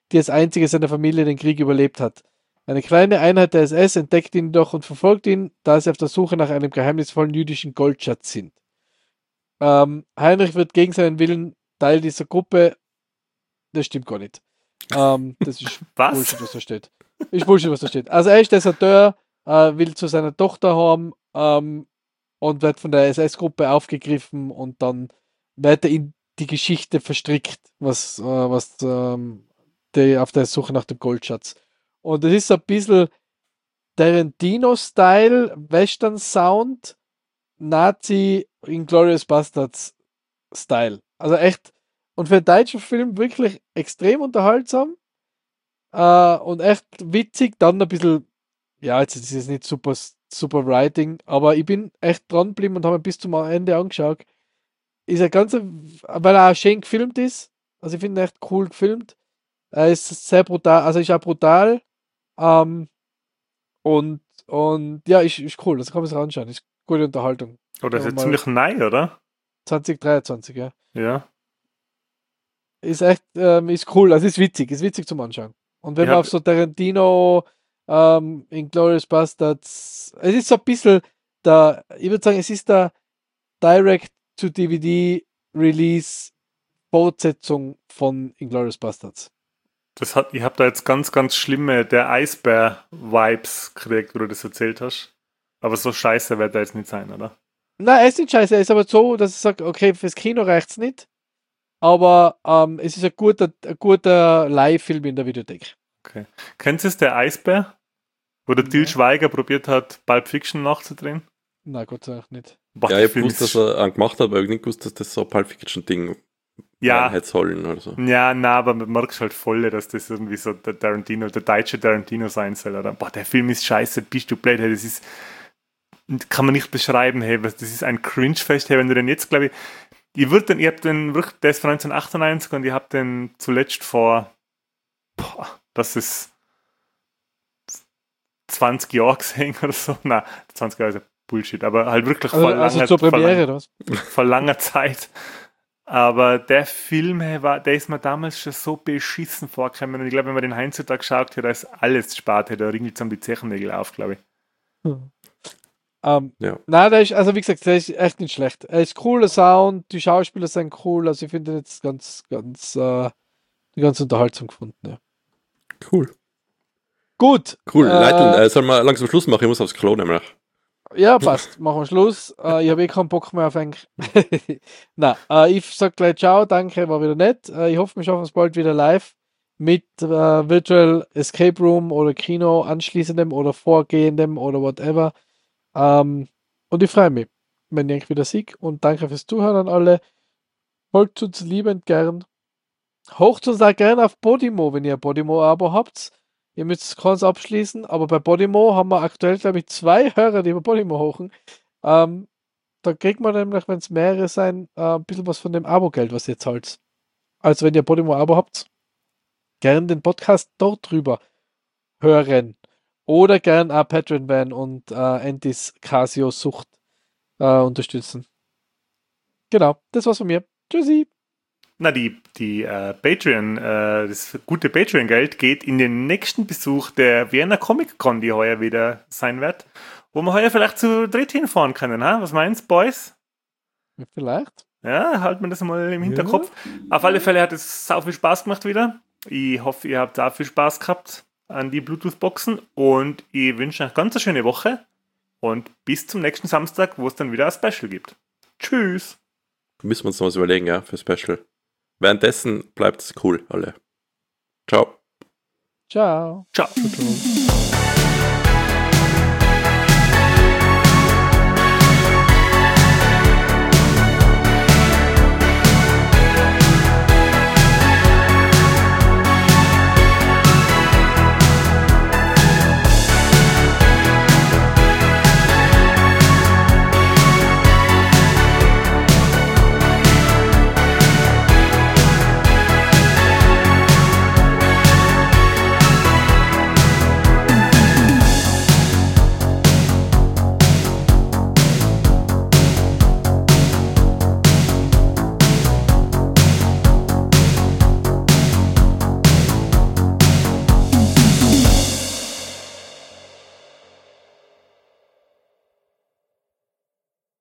die als einzige seiner Familie den Krieg überlebt hat. Eine kleine Einheit der S S entdeckt ihn doch und verfolgt ihn, da sie auf der Suche nach einem geheimnisvollen jüdischen Goldschatz sind. Ähm, Heinrich wird gegen seinen Willen Teil dieser Gruppe. Das stimmt gar nicht. Ähm, das ist Was? Bullshit, was da steht. Ist Bullshit, was da steht. Also er ist Deserteur, äh, will zu seiner Tochter haben ähm, und wird von der S S-Gruppe aufgegriffen und dann wird er in die Geschichte verstrickt, was, äh, was ähm, die auf der Suche nach dem Goldschatz. Und das ist so ein bisschen Tarantino-Style, Western-Sound, Nazi, Inglourious Bastards-Style. Also echt, und für einen deutschen Film wirklich extrem unterhaltsam äh, und echt witzig, dann ein bisschen, ja, jetzt ist es nicht super, super Writing, aber ich bin echt dran geblieben und habe ihn bis zum Ende angeschaut. Ist ein ganzer, weil er auch schön gefilmt ist, also ich finde ihn echt cool gefilmt. Er ist sehr brutal, also ist auch brutal ähm, und, und ja, ist, ist cool, das kann man sich anschauen, ist gute Unterhaltung. Oder ist Ja, ja mal- ziemlich neu, oder? zwanzig dreiundzwanzig, ja. Ja. Ist echt, ähm, ist cool, also ist witzig, ist witzig zum Anschauen. Und wenn Ich man hab- auf so Tarantino, ähm, Inglourious Bastards, es ist so ein bisschen der, ich würde sagen, es ist der Direct-to-D V D-Release Fortsetzung von Inglourious Bastards. Das hat, ich habe da jetzt ganz, ganz schlimme der Eisbär-Vibes gekriegt, wo du das erzählt hast. Aber so scheiße wird er jetzt nicht sein, oder? Nein, er ist nicht scheiße, er ist aber so, dass ich sage, okay, fürs Kino reicht es nicht, aber ähm, es ist ein guter, ein guter Live-Film in der Videothek. Kennst du es, der Eisbär? Wo der Til Ja. Schweiger probiert hat, Pulp Fiction nachzudrehen? Na Gott sei Dank nicht. Boah, Ja, der ich Film wusste, ist- dass er einen gemacht hat, aber ich hab nicht gewusst, dass das so ein Pulp Fiction-Ding Ja, hätte sollen oder so. ja, na, aber man merkt halt voll, dass das irgendwie so der Tarantino, der deutsche Tarantino sein soll. Oder? Boah, der Film ist scheiße, bist du blöd, hey, das ist, kann man nicht beschreiben, hey, was- das ist ein Cringe-Fest, hey, wenn du den jetzt, glaube ich, ich würde den, ich hab den, wirklich- der ist von neunzehnhundertachtundneunzig und ich habe den zuletzt vor, boah, das ist zwanzig Jahre gesehen oder so. Nein, zwanzig Jahre ist ja Bullshit, aber halt wirklich Also, vor, also langer, zur vor, Premiere, langer, oder was? vor langer Zeit. Aber der Film, hey, war, der ist mir damals schon so beschissen vorgekommen. Und ich glaube, wenn man den heutzutage schaut, da ist alles spart, da ringelt es um die Zechennägel auf, glaube ich. Hm. Ähm, Ja. Nein, der ist, also wie gesagt, der ist echt nicht schlecht. Er ist cooler Sound, die Schauspieler sind cool, also ich finde den jetzt ganz, ganz, äh, ganz unterhaltsam gefunden. Ja. Cool. Gut. Cool. Äh, Leiteln, äh, sollen wir langsam Schluss machen? Ich muss aufs Klo nämlich. Ja, passt. Machen wir Schluss. Äh, ich habe eh keinen Bock mehr auf ein. Nein, äh, ich sag gleich ciao, danke, war wieder nett. Äh, ich hoffe, wir schaffen es bald wieder live mit äh, Virtual Escape Room oder Kino anschließendem oder vorgehendem oder whatever. Ähm, und ich freue mich, wenn ihr wieder seht. Und danke fürs Zuhören an alle. Folgt uns liebend gern. Hocht uns auch gern auf Podimo, wenn ihr ein Podimo-Abo habt. Ihr müsst keins abschließen, aber bei Podimo haben wir aktuell, glaube ich, zwei Hörer, die über Podimo hochen. Ähm, da kriegt man nämlich, wenn es mehrere sein, äh, ein bisschen was von dem Abo-Geld, was ihr zahlt. Also wenn ihr Podimo-Abo habt, gern den Podcast dort drüber hören. Oder gern auch Patreon werden und äh, Antis Casio-Sucht äh, unterstützen. Genau, das war's von mir. Tschüssi. Na, die, die äh, Patreon, äh, das gute Patreon-Geld geht in den nächsten Besuch der Vienna Comic Con, die heuer wieder sein wird, wo wir heuer vielleicht zu dritt hinfahren können. Ha? Was meinst, Boys? Vielleicht. Ja, halten wir das mal im Hinterkopf. Auf alle Fälle hat es sau viel Spaß gemacht wieder. Ich hoffe, ihr habt auch viel Spaß gehabt an die Bluetooth-Boxen und ich wünsche euch ganz eine schöne Woche und bis zum nächsten Samstag, wo es dann wieder ein Special gibt. Tschüss! Müssen wir uns noch was überlegen, ja, für Special. Währenddessen bleibt es cool, alle. Ciao. Ciao. Ciao! Ciao.